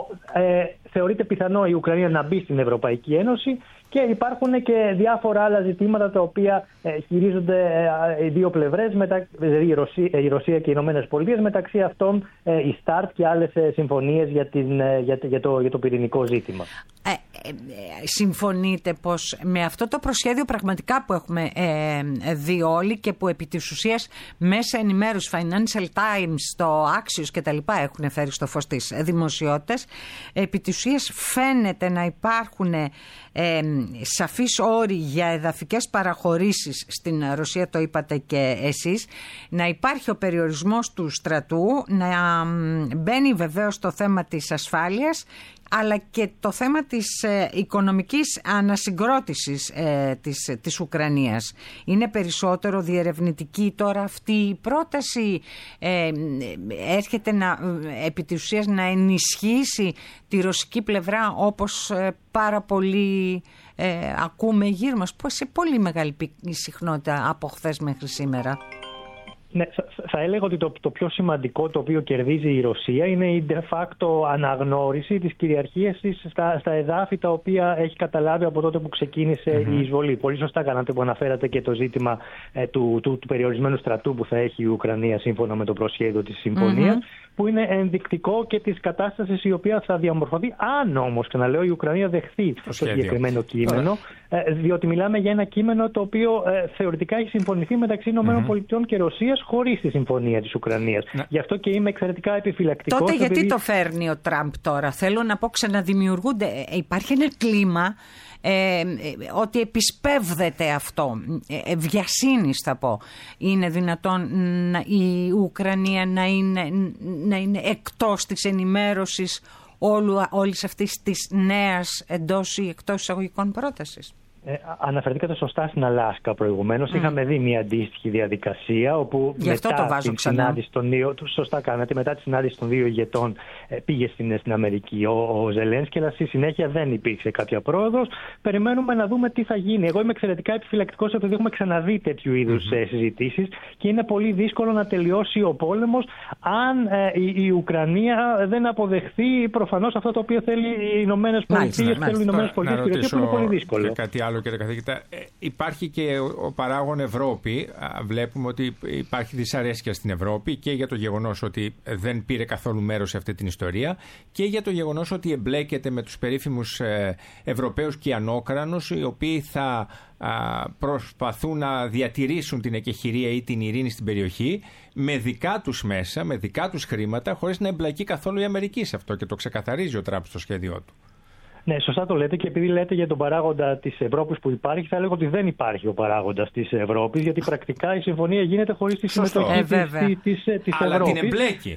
Ε, θεωρείται πιθανό η Ουκρανία να μπει στην Ευρωπαϊκή Ένωση και υπάρχουν και διάφορα άλλα ζητήματα τα οποία ε, χειρίζονται ε, οι δύο πλευρές, μετα, η, Ρωσία, η Ρωσία και οι Ηνωμένες Πολιτείες, μεταξύ αυτών ε, η ΣΤΑΡΤ και άλλες ε, συμφωνίες για, την, ε, για, για, το, για το πυρηνικό ζήτημα. Ε, ε, ε, συμφωνείτε πως με αυτό το προσχέδιο πραγματικά που έχουμε ε, δει όλοι και που επί της ουσίας μέσα ενημέρωση Financial Times, το Axios και τα λοιπά έχουν φέρει στο φως της δημοσιότητας, επί της ουσίας φαίνεται να υπάρχουν ε, σαφείς όροι για εδαφικές παραχωρήσεις στην Ρωσία, το είπατε και εσείς, να υπάρχει ο περιορισμός του στρατού, να μπαίνει βεβαίως το θέμα της ασφάλειας, αλλά και το θέμα της ε, οικονομικής ανασυγκρότησης ε, της, της Ουκρανίας. Είναι περισσότερο διερευνητική τώρα αυτή η πρόταση, ε, έρχεται να, επί της ουσίας να ενισχύσει τη ρωσική πλευρά, όπως ε, πάρα πολύ ε, ακούμε γύρω μας, σε πολύ μεγάλη συχνότητα από χθες μέχρι σήμερα. Ναι, θα έλεγα ότι το, το πιο σημαντικό το οποίο κερδίζει η Ρωσία είναι η de facto αναγνώριση της κυριαρχίας της στα, στα εδάφη τα οποία έχει καταλάβει από τότε που ξεκίνησε mm-hmm. η εισβολή. Πολύ σωστά κάνατε που αναφέρατε και το ζήτημα ε, του, του, του περιορισμένου στρατού που θα έχει η Ουκρανία σύμφωνα με το προσχέδιο της συμφωνίας, mm-hmm. που είναι ενδεικτικό και της κατάστασης η οποία θα διαμορφωθεί, αν όμως, ξαναλέω, η Ουκρανία δεχθεί το, το συγκεκριμένο κείμενο, ε, διότι μιλάμε για ένα κείμενο το οποίο ε, θεωρητικά έχει συμφωνηθεί μεταξύ ΗΠΑ mm-hmm. και Ρωσίας χωρίς τη συμφωνία της Ουκρανίας. Ναι. Γι' αυτό και είμαι εξαιρετικά επιφυλακτικός. Τότε γιατί επειδή... το φέρνει ο Τραμπ τώρα? Θέλω να πω, ξαναδημιουργούνται. Υπάρχει ένα κλίμα ε, ε, ότι επισπεύδεται αυτό. Ε, βιασύνης θα πω. Είναι δυνατόν να, η Ουκρανία να είναι, να είναι εκτός της ενημέρωσης όλου, όλης αυτής της νέας εντός ή εκτός εισαγωγικών πρότασης? Ε, αναφερθήκατε σωστά στην Αλάσκα προηγουμένως. Mm. Είχαμε δει μια αντίστοιχη διαδικασία όπου Γι' μετά το βάζω την συνάντηση των δύο, σωστά κάνατε, μετά τη συνάντηση των δύο ηγετών ε, πήγε στην, στην Αμερική ο, ο Ζελένσκι, αλλά στη συνέχεια δεν υπήρξε κάποια πρόοδος. Περιμένουμε να δούμε τι θα γίνει. Εγώ είμαι εξαιρετικά επιφυλακτικός επειδή έχουμε ξαναδεί τέτοιου είδους mm-hmm. συζητήσεις και είναι πολύ δύσκολο να τελειώσει ο πόλεμος αν ε, η, η Ουκρανία δεν αποδεχθεί προφανώς αυτό το οποίο θέλει οι Ηνωμένες Πολιτείες. Θέλουν οι Ηνωμένες Πολιτείες που είναι πολύ δύσκολο. Άλλο, κύριε καθηγητά, ε, υπάρχει και ο, ο παράγων Ευρώπη. Α, βλέπουμε ότι υπάρχει δυσαρέσκεια στην Ευρώπη και για το γεγονός ότι δεν πήρε καθόλου μέρος σε αυτή την ιστορία και για το γεγονός ότι εμπλέκεται με τους περίφημους ε, Ευρωπαίους κυανόκρανους, οι οποίοι θα α, προσπαθούν να διατηρήσουν την εκεχηρία ή την ειρήνη στην περιοχή με δικά τους μέσα, με δικά τους χρήματα, χωρίς να εμπλακεί καθόλου η Αμερική σε αυτό, και το ξεκαθαρίζει ο Τραμπ στο σχέδιό του. Ναι, σωστά το λέτε, και επειδή λέτε για τον παράγοντα της Ευρώπης που υπάρχει, θα λέγω ότι δεν υπάρχει ο παράγοντας της Ευρώπης, γιατί πρακτικά η συμφωνία γίνεται χωρίς τη συμμετοχή ε, της, της, της, της Αλλά Ευρώπης. την εμπλέκει.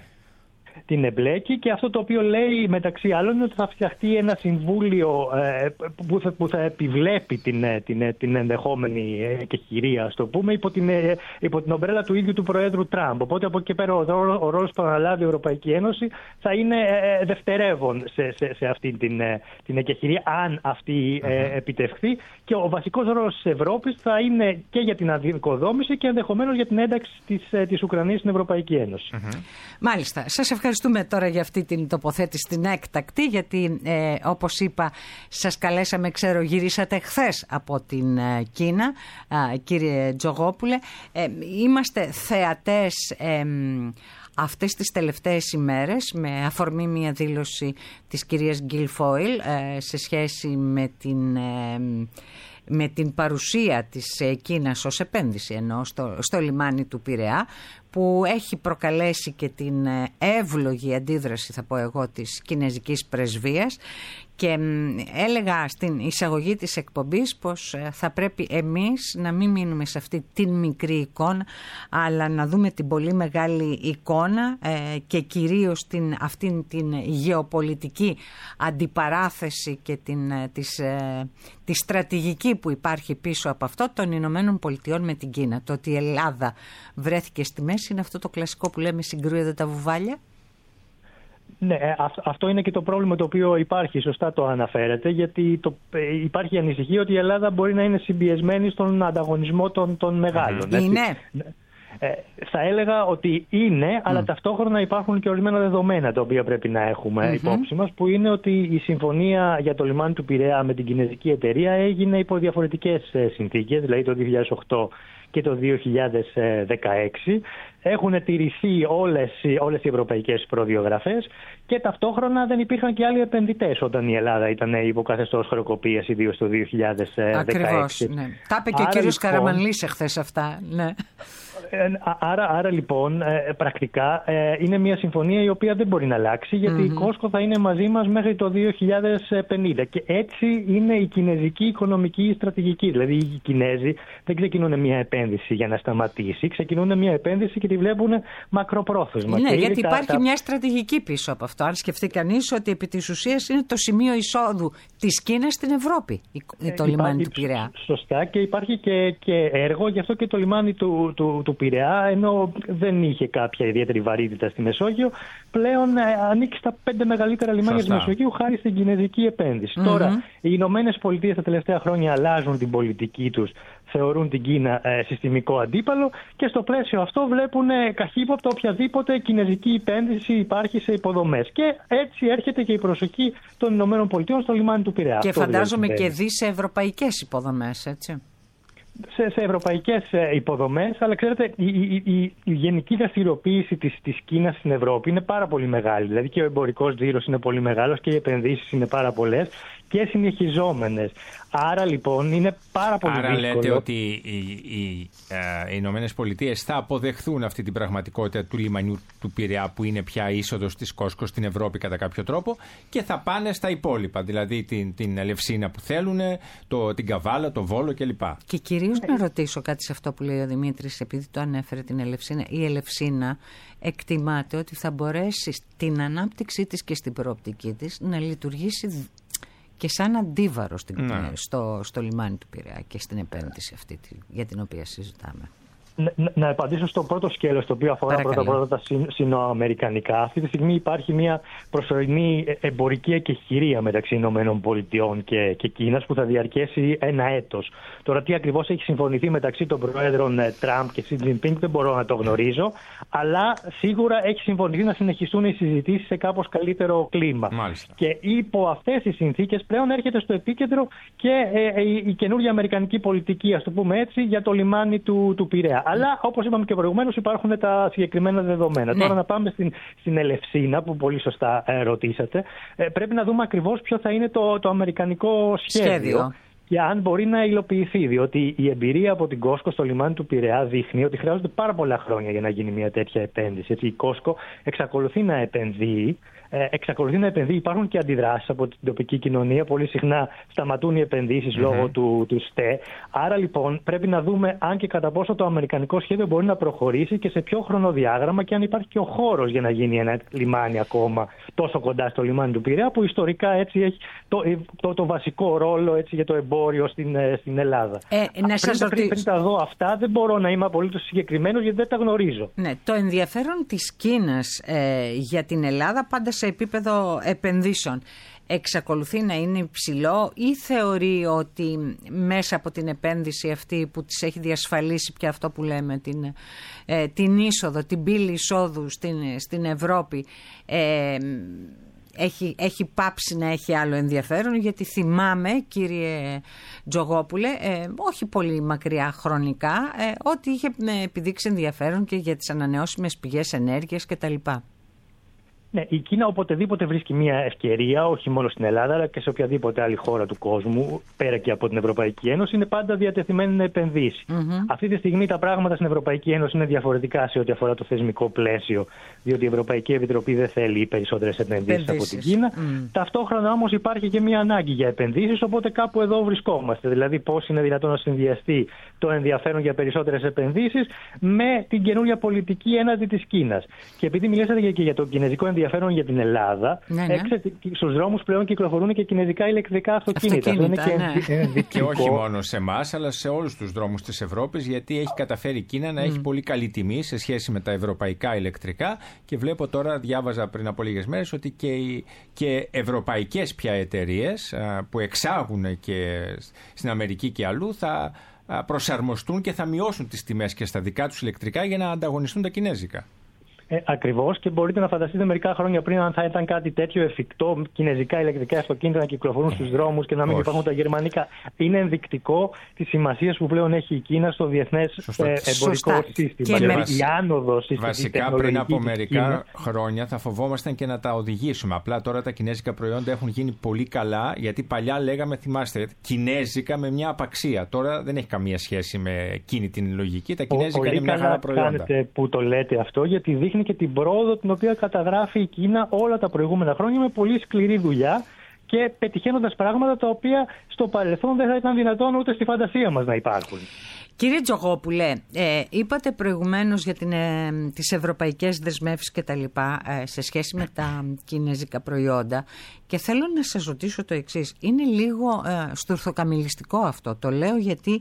Την εμπλέκει, και αυτό το οποίο λέει μεταξύ άλλων είναι ότι θα φτιαχτεί ένα συμβούλιο ε, που, θα, που θα επιβλέπει την, την, την ενδεχόμενη εκεχηρία, ας το πούμε, υπό την, υπό την ομπρέλα του ίδιου του Προέδρου Τραμπ. Οπότε από εκεί πέρα ο, ο ρόλος που αναλάβει η Ευρωπαϊκή Ένωση θα είναι ε, δευτερεύον σε, σε, σε αυτή την, την εκεχηρία, αν αυτή ε, επιτευχθεί, και ο βασικός ρόλος της Ευρώπης θα είναι και για την ανοικοδόμηση και ενδεχομένως για την ένταξη της, της Ουκρανίας στην Ευρωπαϊκή Ένωση. Mm-hmm. Μάλιστα. Σας ευχαριστούμε τώρα για αυτή την τοποθέτηση την έκτακτη, γιατί ε, όπως είπα, σας καλέσαμε, ξέρω, γυρίσατε χθες από την ε, Κίνα, ε, κύριε Τζογόπουλε. Ε, είμαστε θεατές ε, αυτές τις τελευταίες ημέρες, με αφορμή μια δήλωση της κυρίας Γκίλφόιλ ε, σε σχέση με την... Ε, με την παρουσία της Κίνας ως επένδυση, ενώ στο, στο λιμάνι του Πειραιά, που έχει προκαλέσει και την εύλογη αντίδραση, θα πω εγώ, της κινέζικης πρεσβείας. Και έλεγα στην εισαγωγή της εκπομπής πως θα πρέπει εμείς να μην μείνουμε σε αυτή την μικρή εικόνα, αλλά να δούμε την πολύ μεγάλη εικόνα ε, και κυρίως την, αυτήν την γεωπολιτική αντιπαράθεση και την, της, ε, τη στρατηγική που υπάρχει πίσω από αυτό των Ηνωμένων Πολιτειών με την Κίνα. Το ότι η Ελλάδα βρέθηκε στη μέση είναι αυτό το κλασικό που λέμε συγκρούεται τα βουβάλια. Ναι, αυτό είναι και το πρόβλημα το οποίο υπάρχει, σωστά το αναφέρετε, γιατί το, υπάρχει ανησυχία ότι η Ελλάδα μπορεί να είναι συμπιεσμένη στον ανταγωνισμό των, των μεγάλων. Είναι. Ε, θα έλεγα ότι είναι, mm. αλλά ταυτόχρονα υπάρχουν και ορισμένα δεδομένα τα οποία πρέπει να έχουμε mm-hmm. υπόψη μας, που είναι ότι η συμφωνία για το λιμάνι του Πειραιά με την κινέζικη εταιρεία έγινε υπό διαφορετικές συνθήκες, δηλαδή το δύο χιλιάδες οκτώ και το δύο χιλιάδες δεκαέξι. Έχουν τηρηθεί όλες, όλες οι ευρωπαϊκές προδιογραφές και ταυτόχρονα δεν υπήρχαν και άλλοι επενδυτές όταν η Ελλάδα ήταν υπό καθεστώς χρεοκοπίας, ιδίως το δύο χιλιάδες δεκαέξι. Ακριβώς, ναι. Τα είπε και άρα, ο κύριος λοιπόν, Καραμανλής εχθές αυτά. Ναι. Άρα, άρα λοιπόν πρακτικά είναι μια συμφωνία η οποία δεν μπορεί να αλλάξει, γιατί mm-hmm. η Κόσκο θα είναι μαζί μας μέχρι το δύο χιλιάδες πενήντα και έτσι είναι η κινέζικη οικονομική στρατηγική. Δηλαδή οι Κινέζοι δεν ξεκινούν μια επένδυση για να σταματήσει, ξεκινούν μια επένδυση και τη βλέπουν μακροπρόθεσμα. Ναι, και γιατί τα, υπάρχει τα... μια στρατηγική πίσω από αυτό. Αν σκεφτεί κανείς ότι επί της ουσίας είναι το σημείο εισόδου της Κίνας στην Ευρώπη, το ε, λιμάνι του Πειραιά. Σωστά, και υπάρχει και, και έργο, γι' αυτό και το λιμάνι του, του, του Πειραιά, ενώ δεν είχε κάποια ιδιαίτερη βαρύτητα στη Μεσόγειο, πλέον ε, ανήκει στα πέντε μεγαλύτερα λιμάνια της Μεσογείου χάρη στην κινέζικη επένδυση. Mm-hmm. Τώρα, οι Ηνωμένες Πολιτείες τα τελευταία χρόνια αλλάζουν την πολιτική τους, θεωρούν την Κίνα ε, συστημικό αντίπαλο και στο πλαίσιο αυτό βλέπουν ε, καχύποπτα οποιαδήποτε κινέζικη επένδυση υπάρχει σε υποδομές. Και έτσι έρχεται και η προσοχή των Ηνωμένων Πολιτείων στο λιμάνι του Πειραιά. Και αυτό φαντάζομαι δηλαδή και δει σε ευρωπαϊκές υποδομές, έτσι. Σε, σε ευρωπαϊκές υποδομές, αλλά ξέρετε, η, η, η, η γενική δραστηριοποίηση της, της Κίνας στην Ευρώπη είναι πάρα πολύ μεγάλη. Δηλαδή και ο εμπορικός τζίρος είναι πολύ μεγάλος και οι επενδύσεις είναι πάρα πολλές και συνεχιζόμενες. Άρα λοιπόν είναι πάρα πολύ Άρα δύσκολο. Άρα λέτε ότι οι, οι, ε, οι Ηνωμένες Πολιτείες θα αποδεχθούν αυτή την πραγματικότητα του λιμανιού του Πειραιά, που είναι πια είσοδος της Κόσκο στην Ευρώπη κατά κάποιο τρόπο, και θα πάνε στα υπόλοιπα, δηλαδή την, την Ελευσίνα που θέλουν, το, την Καβάλα, το Βόλο κλπ. Και κυρίως να ρωτήσω κάτι σε αυτό που λέει ο Δημήτρης, επειδή το ανέφερε την Ελευσίνα. Η Ελευσίνα εκτιμάται ότι θα μπορέσει στην ανάπτυξή της και στην προοπτική της να λειτουργήσει και σαν αντίβαρο στην, ναι. στο, στο λιμάνι του Πειραιά και στην επένδυση αυτή για την οποία συζητάμε. Να, να απαντήσω στο πρώτο σκέλος, το οποίο αφορά πρώτα-πρώτα τα συνοαμερικανικά. Αυτή τη στιγμή υπάρχει μια προσωρινή εμπορική εκεχηρία μεταξύ Ηνωμένων Πολιτειών και, και Κίνας που θα διαρκέσει ένα έτος. Τώρα, τι ακριβώς έχει συμφωνηθεί μεταξύ των προέδρων Τραμπ και Σι Τζινπίνγκ δεν μπορώ να το γνωρίζω, αλλά σίγουρα έχει συμφωνηθεί να συνεχιστούν οι συζητήσεις σε κάπως καλύτερο κλίμα. Μάλιστα. Και υπό αυτές τις συνθήκες πλέον έρχεται στο επίκεντρο και ε, ε, η καινούργια αμερικανική πολιτική, ας το πούμε έτσι, για το λιμάνι του, του Πειραιά. Αλλά όπως είπαμε και προηγουμένως, υπάρχουν τα συγκεκριμένα δεδομένα. Ναι. Τώρα να πάμε στην, στην Ελευσίνα, που πολύ σωστά ε, ρωτήσατε. Ε, πρέπει να δούμε ακριβώς ποιο θα είναι το, το αμερικανικό σχέδιο. σχέδιο. Και αν μπορεί να υλοποιηθεί, διότι η εμπειρία από την Κόσκο στο λιμάνι του Πειραιά δείχνει ότι χρειάζονται πάρα πολλά χρόνια για να γίνει μια τέτοια επένδυση. Έτσι, η Κόσκο εξακολουθεί να επενδύει. Εξακολουθεί να επενδύει. Υπάρχουν και αντιδράσεις από την τοπική κοινωνία. Πολύ συχνά σταματούν οι επενδύσεις mm-hmm. λόγω του, του ΣΤΕ. Άρα λοιπόν πρέπει να δούμε αν και κατά πόσο το αμερικανικό σχέδιο μπορεί να προχωρήσει και σε ποιο χρονοδιάγραμμα και αν υπάρχει και ο χώρος για να γίνει ένα λιμάνι ακόμα τόσο κοντά στο λιμάνι του Πειραιά, που ιστορικά έτσι έχει το, το, το βασικό ρόλο έτσι, για το εμπόριο στην, στην Ελλάδα. Ε, να σας πριν, πριν, πριν τα δω αυτά, δεν μπορώ να είμαι απολύτως συγκεκριμένος γιατί δεν τα γνωρίζω. Ναι, το ενδιαφέρον της Κίνας ε, για την Ελλάδα πάντα σε επίπεδο επενδύσεων εξακολουθεί να είναι υψηλό, ή θεωρεί ότι μέσα από την επένδυση αυτή που της έχει διασφαλίσει πια αυτό που λέμε την, ε, την είσοδο, την πύλη εισόδου στην, στην Ευρώπη, ε, έχει, έχει πάψει να έχει άλλο ενδιαφέρον? Γιατί θυμάμαι, κύριε Τζογόπουλε, ε, όχι πολύ μακριά χρονικά, ε, ότι είχε επιδείξει ενδιαφέρον και για τις ανανεώσιμες πηγές ενέργειας κτλ. Ναι, η Κίνα οποτεδήποτε βρίσκει μια ευκαιρία, όχι μόνο στην Ελλάδα, αλλά και σε οποιαδήποτε άλλη χώρα του κόσμου, πέρα και από την Ευρωπαϊκή Ένωση, είναι πάντα διατεθειμένη να επενδύσει. Mm-hmm. Αυτή τη στιγμή τα πράγματα στην Ευρωπαϊκή Ένωση είναι διαφορετικά σε ό,τι αφορά το θεσμικό πλαίσιο, διότι η Ευρωπαϊκή Επιτροπή δεν θέλει περισσότερες επενδύσεις από την Κίνα. Mm. Ταυτόχρονα όμως υπάρχει και μια ανάγκη για επενδύσεις, οπότε κάπου εδώ βρισκόμαστε. Δηλαδή, πώς είναι δυνατόν να συνδυαστεί το ενδιαφέρον για περισσότερες επενδύσεις με την καινούργια πολιτική έναντι της Κίνας. Και επειδή μιλήσατε και για το κινέζικο ενδιαφέρον, ενδιαφέρον για την Ελλάδα, ναι, ναι. στους δρόμους πλέον κυκλοφορούν και κινέζικα ηλεκτρικά αυτοκίνητα. αυτοκίνητα Αυτό είναι και, ναι. και όχι μόνο σε εμάς, αλλά σε όλους τους δρόμους της Ευρώπης, γιατί έχει καταφέρει η Κίνα να mm. έχει πολύ καλή τιμή σε σχέση με τα ευρωπαϊκά ηλεκτρικά. Και βλέπω τώρα, διάβαζα πριν από λίγες μέρες, ότι και, οι, και ευρωπαϊκές πια εταιρείες που εξάγουν και στην Αμερική και αλλού θα προσαρμοστούν και θα μειώσουν τις τιμές και στα δικά τους ηλεκτρικά για να ανταγωνιστούν τα κινέζικα. Ε, ακριβώς, και μπορείτε να φανταστείτε μερικά χρόνια πριν αν θα ήταν κάτι τέτοιο εφικτό, κινέζικα ηλεκτρικά αυτοκίνητα να κυκλοφορούν στους δρόμους και να μην υπάρχουν τα γερμανικά. Είναι ενδεικτικό της σημασίας που πλέον έχει η Κίνα στο διεθνές ε, εμπορικό Σωστά. σύστημα. Και δηλαδή, η άνοδος της βασικά πριν από μερικά Κίνα. χρόνια θα φοβόμασταν και να τα οδηγήσουμε. Απλά τώρα τα κινέζικα προϊόντα έχουν γίνει πολύ καλά, γιατί παλιά λέγαμε, θυμάστε, κινέζικα με μια απαξία. Τώρα δεν έχει καμία σχέση με εκείνη την λογική. Τα κινέζικα είναι μια χαρά προϊόντα. Κάνετε που το λέτε αυτό, γιατί δείχνει και την πρόοδο την οποία καταγράφει η Κίνα όλα τα προηγούμενα χρόνια με πολύ σκληρή δουλειά και πετυχαίνοντας πράγματα τα οποία στο παρελθόν δεν θα ήταν δυνατόν ούτε στη φαντασία μας να υπάρχουν. Κύριε Τζογόπουλε, ε, είπατε προηγουμένως για την, ε, τις ευρωπαϊκές δεσμεύσεις και τα λοιπά ε, σε σχέση με τα κινέζικα προϊόντα και θέλω να σας ρωτήσω το εξής. Είναι λίγο ε, στουρθοκαμιλιστικό αυτό. Το λέω γιατί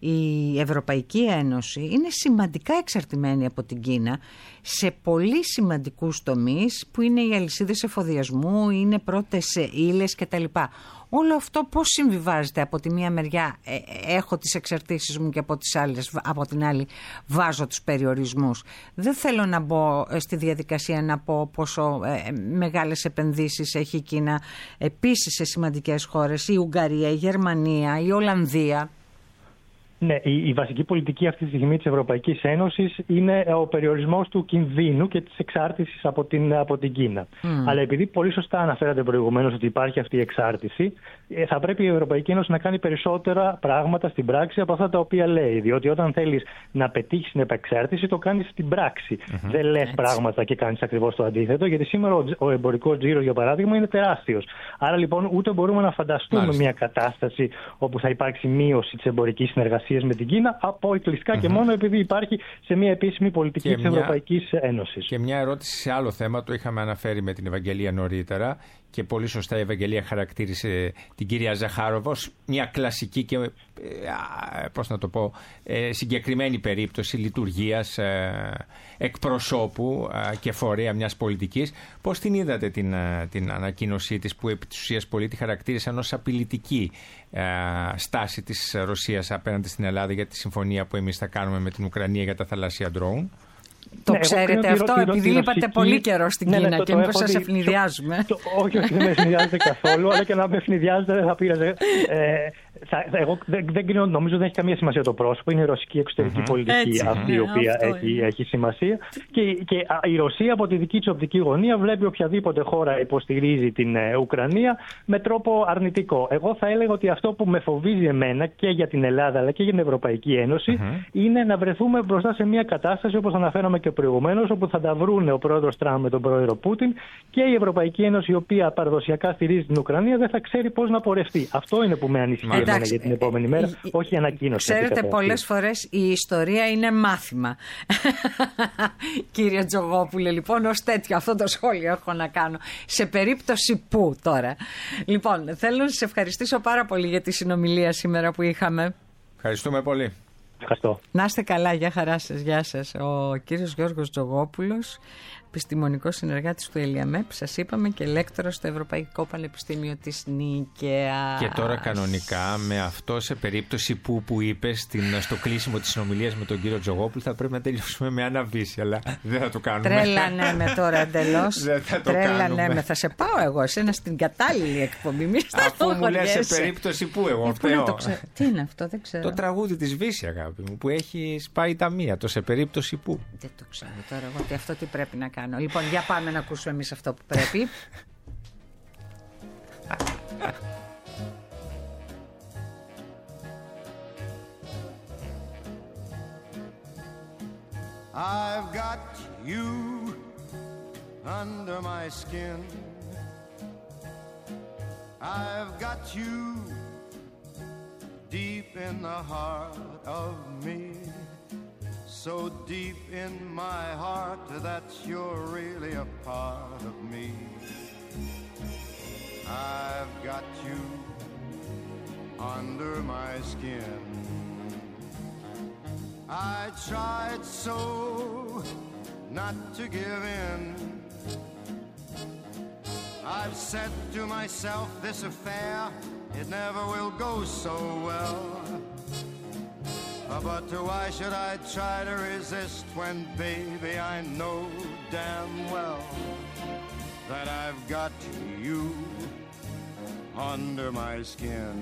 η Ευρωπαϊκή Ένωση είναι σημαντικά εξαρτημένη από την Κίνα σε πολύ σημαντικούς τομείς που είναι οι αλυσίδες εφοδιασμού, είναι πρώτες ύλες κτλ. Όλο αυτό πώς συμβιβάζεται? Από τη μία μεριά ε, έχω τις εξαρτήσεις μου και από, τις άλλες, από την άλλη βάζω τους περιορισμούς. Δεν θέλω να μπω στη διαδικασία να πω πόσο ε, μεγάλες επενδύσεις έχει η Κίνα επίσης σε σημαντικές χώρες, η Ουγγαρία, η Γερμανία, η Ολλανδία. Ναι, η, η βασική πολιτική αυτή τη στιγμή της Ευρωπαϊκής Ένωσης είναι ο περιορισμός του κινδύνου και της εξάρτησης από την, από την Κίνα. Mm. Αλλά επειδή πολύ σωστά αναφέρατε προηγουμένως ότι υπάρχει αυτή η εξάρτηση, θα πρέπει η Ευρωπαϊκή Ένωση να κάνει περισσότερα πράγματα στην πράξη από αυτά τα οποία λέει. Διότι όταν θέλεις να πετύχεις την επεξάρτηση, το κάνεις στην πράξη. Mm-hmm. Δεν λες Έτσι. πράγματα και κάνεις ακριβώς το αντίθετο, γιατί σήμερα ο, ο εμπορικός τζίρος, για παράδειγμα, είναι τεράστιος. Άρα λοιπόν ούτε μπορούμε να φανταστούμε Μάλιστα. μια κατάσταση όπου θα υπάρξει μείωση της εμπορικής συνεργασίας με την Κίνα, αποκλειστικά mm-hmm. και μόνο επειδή υπάρχει σε μια επίσημη πολιτική και της μια... Ευρωπαϊκής Ένωσης. Και μια ερώτηση σε άλλο θέμα, το είχαμε αναφέρει με την Ευαγγελία νωρίτερα και πολύ σωστά η Ευαγγελία χαρακτήρισε την κυρία Ζαχάροβα ως μια κλασική και ε, πώς να το πω, ε, συγκεκριμένη περίπτωση λειτουργίας ε, εκπροσώπου ε, και φορέα μιας πολιτικής. Πώς την είδατε την, ε, την ανακοίνωσή της που επί της ουσίας πολλοί τη χαρακτήρισαν ως απειλητική ε, στάση της Ρωσίας απέναντι στην Ελλάδα για τη συμφωνία που εμείς θα κάνουμε με την Ουκρανία για τα θαλάσσια ντρόουν? Το ναι, ξέρετε αυτό, ρο, επειδή είπατε ρωσική... πολύ καιρό στην ναι, Κίνα ναι, το, και μήπως σας ευνηδιάζουμε. Το, όχι, όχι, δεν με ευνηδιάζετε καθόλου, αλλά και να με ευνηδιάζετε δεν θα πήραζε. Ε, θα, εγώ δεν, δεν κρίνω, νομίζω δεν έχει καμία σημασία το πρόσωπο. Είναι η ρωσική εξωτερική mm-hmm. πολιτική Έτσι, αυτή η ναι, οποία έχει, έχει σημασία. Και, και η Ρωσία από τη δική της οπτική γωνία βλέπει οποιαδήποτε χώρα υποστηρίζει την ε, Ουκρανία με τρόπο αρνητικό. Εγώ θα έλεγα ότι αυτό που με φοβίζει εμένα και για την Ελλάδα αλλά και για την Ευρωπαϊκή Ένωση mm-hmm. είναι να βρεθούμε μπροστά σε μια κατάσταση όπως αναφέραμε και προηγουμένως, όπου θα τα βρούνε ο πρόεδρος Τραμπ με τον πρόεδρο Πούτιν και η Ευρωπαϊκή Ένωση, η οποία παραδοσιακά στηρίζει την Ουκρανία, δεν θα ξέρει πώς να πορευτεί. Αυτό είναι που με ανησυχεί εμένα για την επόμενη μέρα, ε, ε, όχι η ανακοίνωση. Ξέρετε, πολλές φορές η ιστορία είναι μάθημα. Κύριε Τζογόπουλε, λοιπόν, ως τέτοιο αυτό το σχόλιο έχω να κάνω. Σε περίπτωση που τώρα. Λοιπόν, θέλω να σας ευχαριστήσω πάρα πολύ για τη συνομιλία σήμερα που είχαμε. Ευχαριστούμε πολύ. Ευχαριστώ. Να είστε καλά, για χαρά σας, γεια σας. Ο κύριος Γιώργος Τζογόπουλος, επιστημονικός συνεργάτης του ΕΛΙΑΜΕΠ, σας είπαμε, και λέκτορας στο Ευρωπαϊκό Πανεπιστήμιο της Νίκαιας. Και τώρα κανονικά με αυτό, σε περίπτωση που, που είπες στο κλείσιμο της συνομιλίας με τον κύριο Τζογόπουλο, θα πρέπει να τελειώσουμε με ένα βύση, αλλά δεν θα το κάνουμε. Τρέλανε με τώρα εντελώς. Δεν θα το Τρέλανε κάνουμε. με, θα σε πάω εγώ εσένα στην κατάλληλη εκπομπή. Μη Αφού μου λες σε περίπτωση που εγώ ε, φταίω. Το ξε... Τι είναι αυτό, δεν ξέρω. Το τραγούδι της Βύση, αγάπη μου, που έχει σπάει τα μία, το σε περίπτωση που. Δεν το ξέρω τώρα εγώ, ότι αυτό τι πρέπει να κάνω. Λοιπόν, για πάμε να ακούσουμε εμείς αυτό που πρέπει. I've got you under my skin. I've got you deep in the heart of me. so deep in my heart that you're really a part of me. I've got you under my skin. I tried so not to give in. I've said to myself, this affair, it never will go so well. But why should I try to resist when, baby, I know damn well that I've got you under my skin.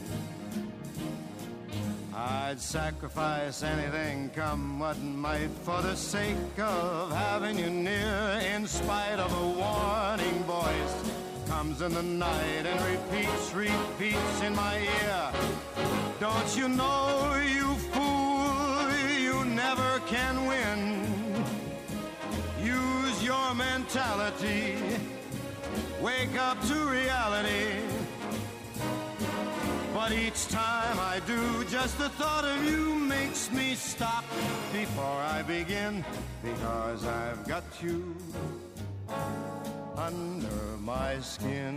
I'd sacrifice anything, come what might, for the sake of having you near, in spite of a warning voice comes in the night and repeats, repeats in my ear. Don't you know, you fool, you never can win. Use your mentality, wake up to reality. But each time I do, just the thought of you makes me stop before I begin, because I've got you under my skin.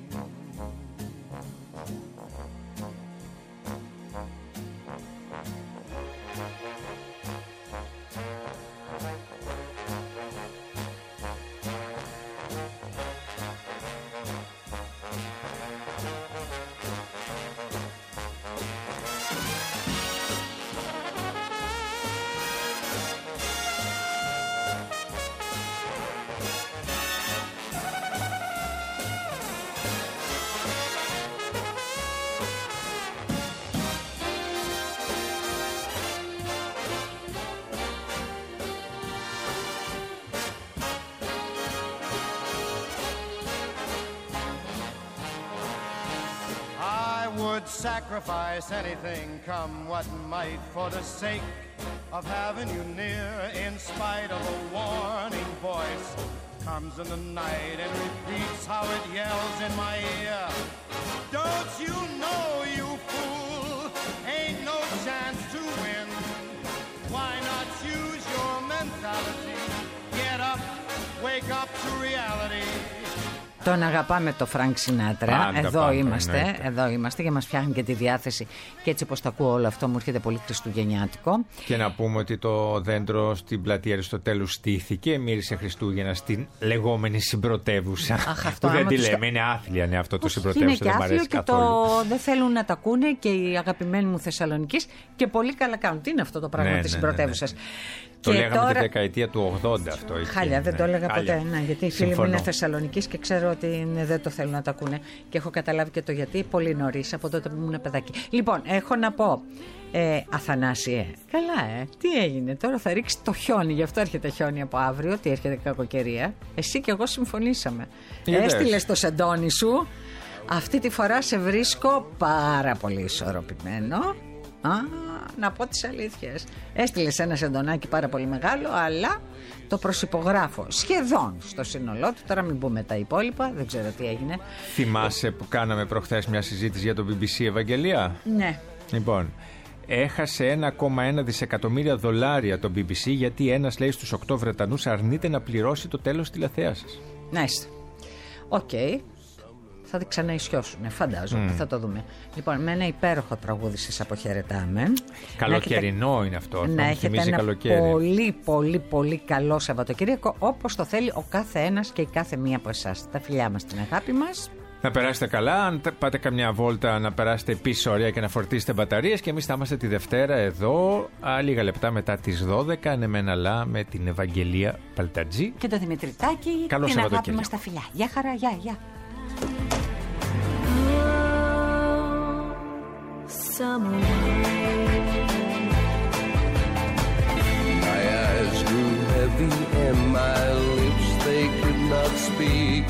Would sacrifice anything, come what might, for the sake of having you near, in spite of a warning voice comes in the night and repeats how it yells in my ear. Don't you know, you fool, ain't no chance to win. Why not use your mentality, get up, wake up to reality. Τον αγαπάμε το Φρανκ Σινάτρα. Εδώ πάντα, είμαστε, εννοείται. Εδώ είμαστε και μας φτιάχνει και τη διάθεση. Και έτσι όπως το ακούω όλο αυτό μου έρχεται πολύ χριστουγεννιάτικο. Και να πούμε ότι το δέντρο στην πλατεία Αριστοτέλου στήθηκε, μύρισε Χριστούγεννα στην λεγόμενη συμπρωτεύουσα. Αχ, αυτό, που δεν τη λέμε, είναι άθλια, ναι, αυτό το συμπρωτεύουσα. Δεν μου αρέσει καθόλου. Το δεν θέλουν να τα ακούνε και οι αγαπημένοι μου Θεσσαλονικής και πολύ καλά κάνουν. Τι είναι αυτό το πράγμα, ναι, της συμπρωτεύουσας. Ναι, ναι, ναι. Το και λέγαμε τώρα... τη δεκαετία του ογδόντα αυτό. Χάλια, δεν ναι, το έλεγα χάλια. Ποτέ. Ναι, γιατί οι φίλοι μου είναι Θεσσαλονικής και ξέρω ότι δεν το θέλουν να τα ακούνε. Και έχω καταλάβει και το γιατί πολύ νωρίς, από τότε που ήμουν παιδάκι. Λοιπόν, έχω να πω, ε, Αθανάσιε, καλά, ε, τι έγινε, τώρα θα ρίξει το χιόνι, γι' αυτό έρχεται χιόνι από αύριο, τι έρχεται κακοκαιρία. Εσύ και εγώ συμφωνήσαμε. Έστειλες το σεντόνι σου. Αυτή τη φορά σε βρίσκω πάρα πολύ ισορροπημένο. Α, να πω τις αλήθειες. Έστειλες ένα σεντονάκι πάρα πολύ μεγάλο, αλλά το προσυπογράφω σχεδόν στο σύνολό του. Τώρα μην πούμε τα υπόλοιπα, δεν ξέρω τι έγινε. Θυμάσαι που κάναμε προχθές μια συζήτηση για το μπι μπι σι, Ευαγγελία? Ναι. Λοιπόν, έχασε ένα κόμμα ένα δισεκατομμύρια δολάρια το μπι μπι σι γιατί ένας, λέει, στους οκτώ Βρετανούς αρνείται να πληρώσει το τέλος τηλεθέασης. Ναι, οκ. Okay. Θα δει ξαναισιώσουνε, φαντάζομαι, mm. θα το δούμε. Λοιπόν, με ένα υπέροχο τραγούδι σας αποχαιρετάμε. Καλοκαιρινό έχετε... είναι αυτό. Να έχετε ένα καλοκαίρι. πολύ πολύ πολύ καλό Σαββατοκύριακο, όπως το θέλει ο κάθε ένας και η κάθε μία από εσάς. Τα φιλιά μας, την αγάπη μας. Να περάσετε καλά, αν πάτε καμιά βόλτα να περάσετε πίσω ωραία και να φορτίσετε μπαταρίες, και εμείς θα είμαστε τη Δευτέρα εδώ, α, λίγα λεπτά μετά τις δώδεκα, ναι μεν αλλά με την Ευαγγελία Παλτατζή και το Δημητριτάκη. Καλό την Σαββατοκύριακο. Αγάπη μας τα φιλιά. Γεια χαρά, γεια, γεια. Summer my eyes grew heavy and my lips, they could not speak.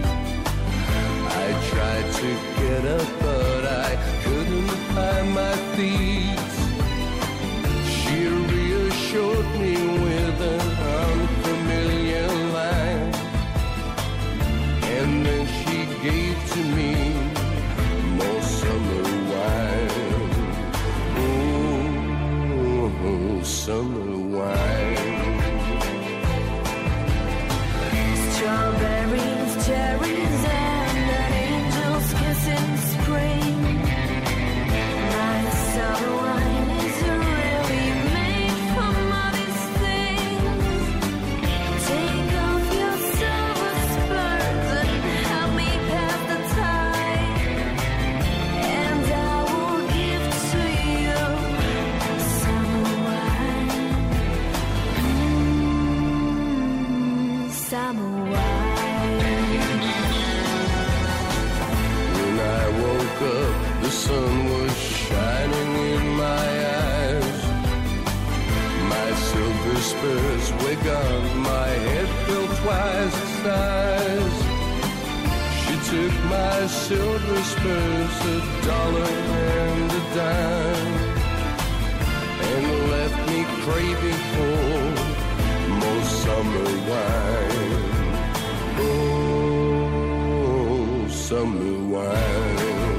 I tried to get up but I couldn't find my feet. She reassured me with an unfamiliar line, and then she gave to me more summer wine. Oh, summer wine. spurs were gone, my head fell twice the size. She took my silver spurs, a dollar and a dime, and left me craving for more summer wine. Oh, summer wine.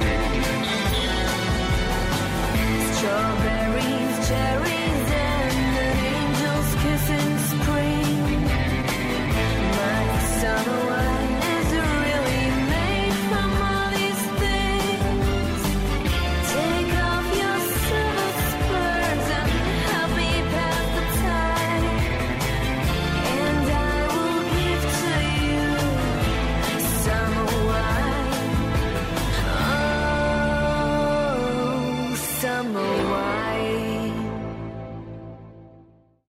Strawberries, cherries, and an angel's kiss in spring. My summer wine is really made from all these things. Take off your silver spurs and help me pass the time, and I will give to you summer wine. Oh, summer wine.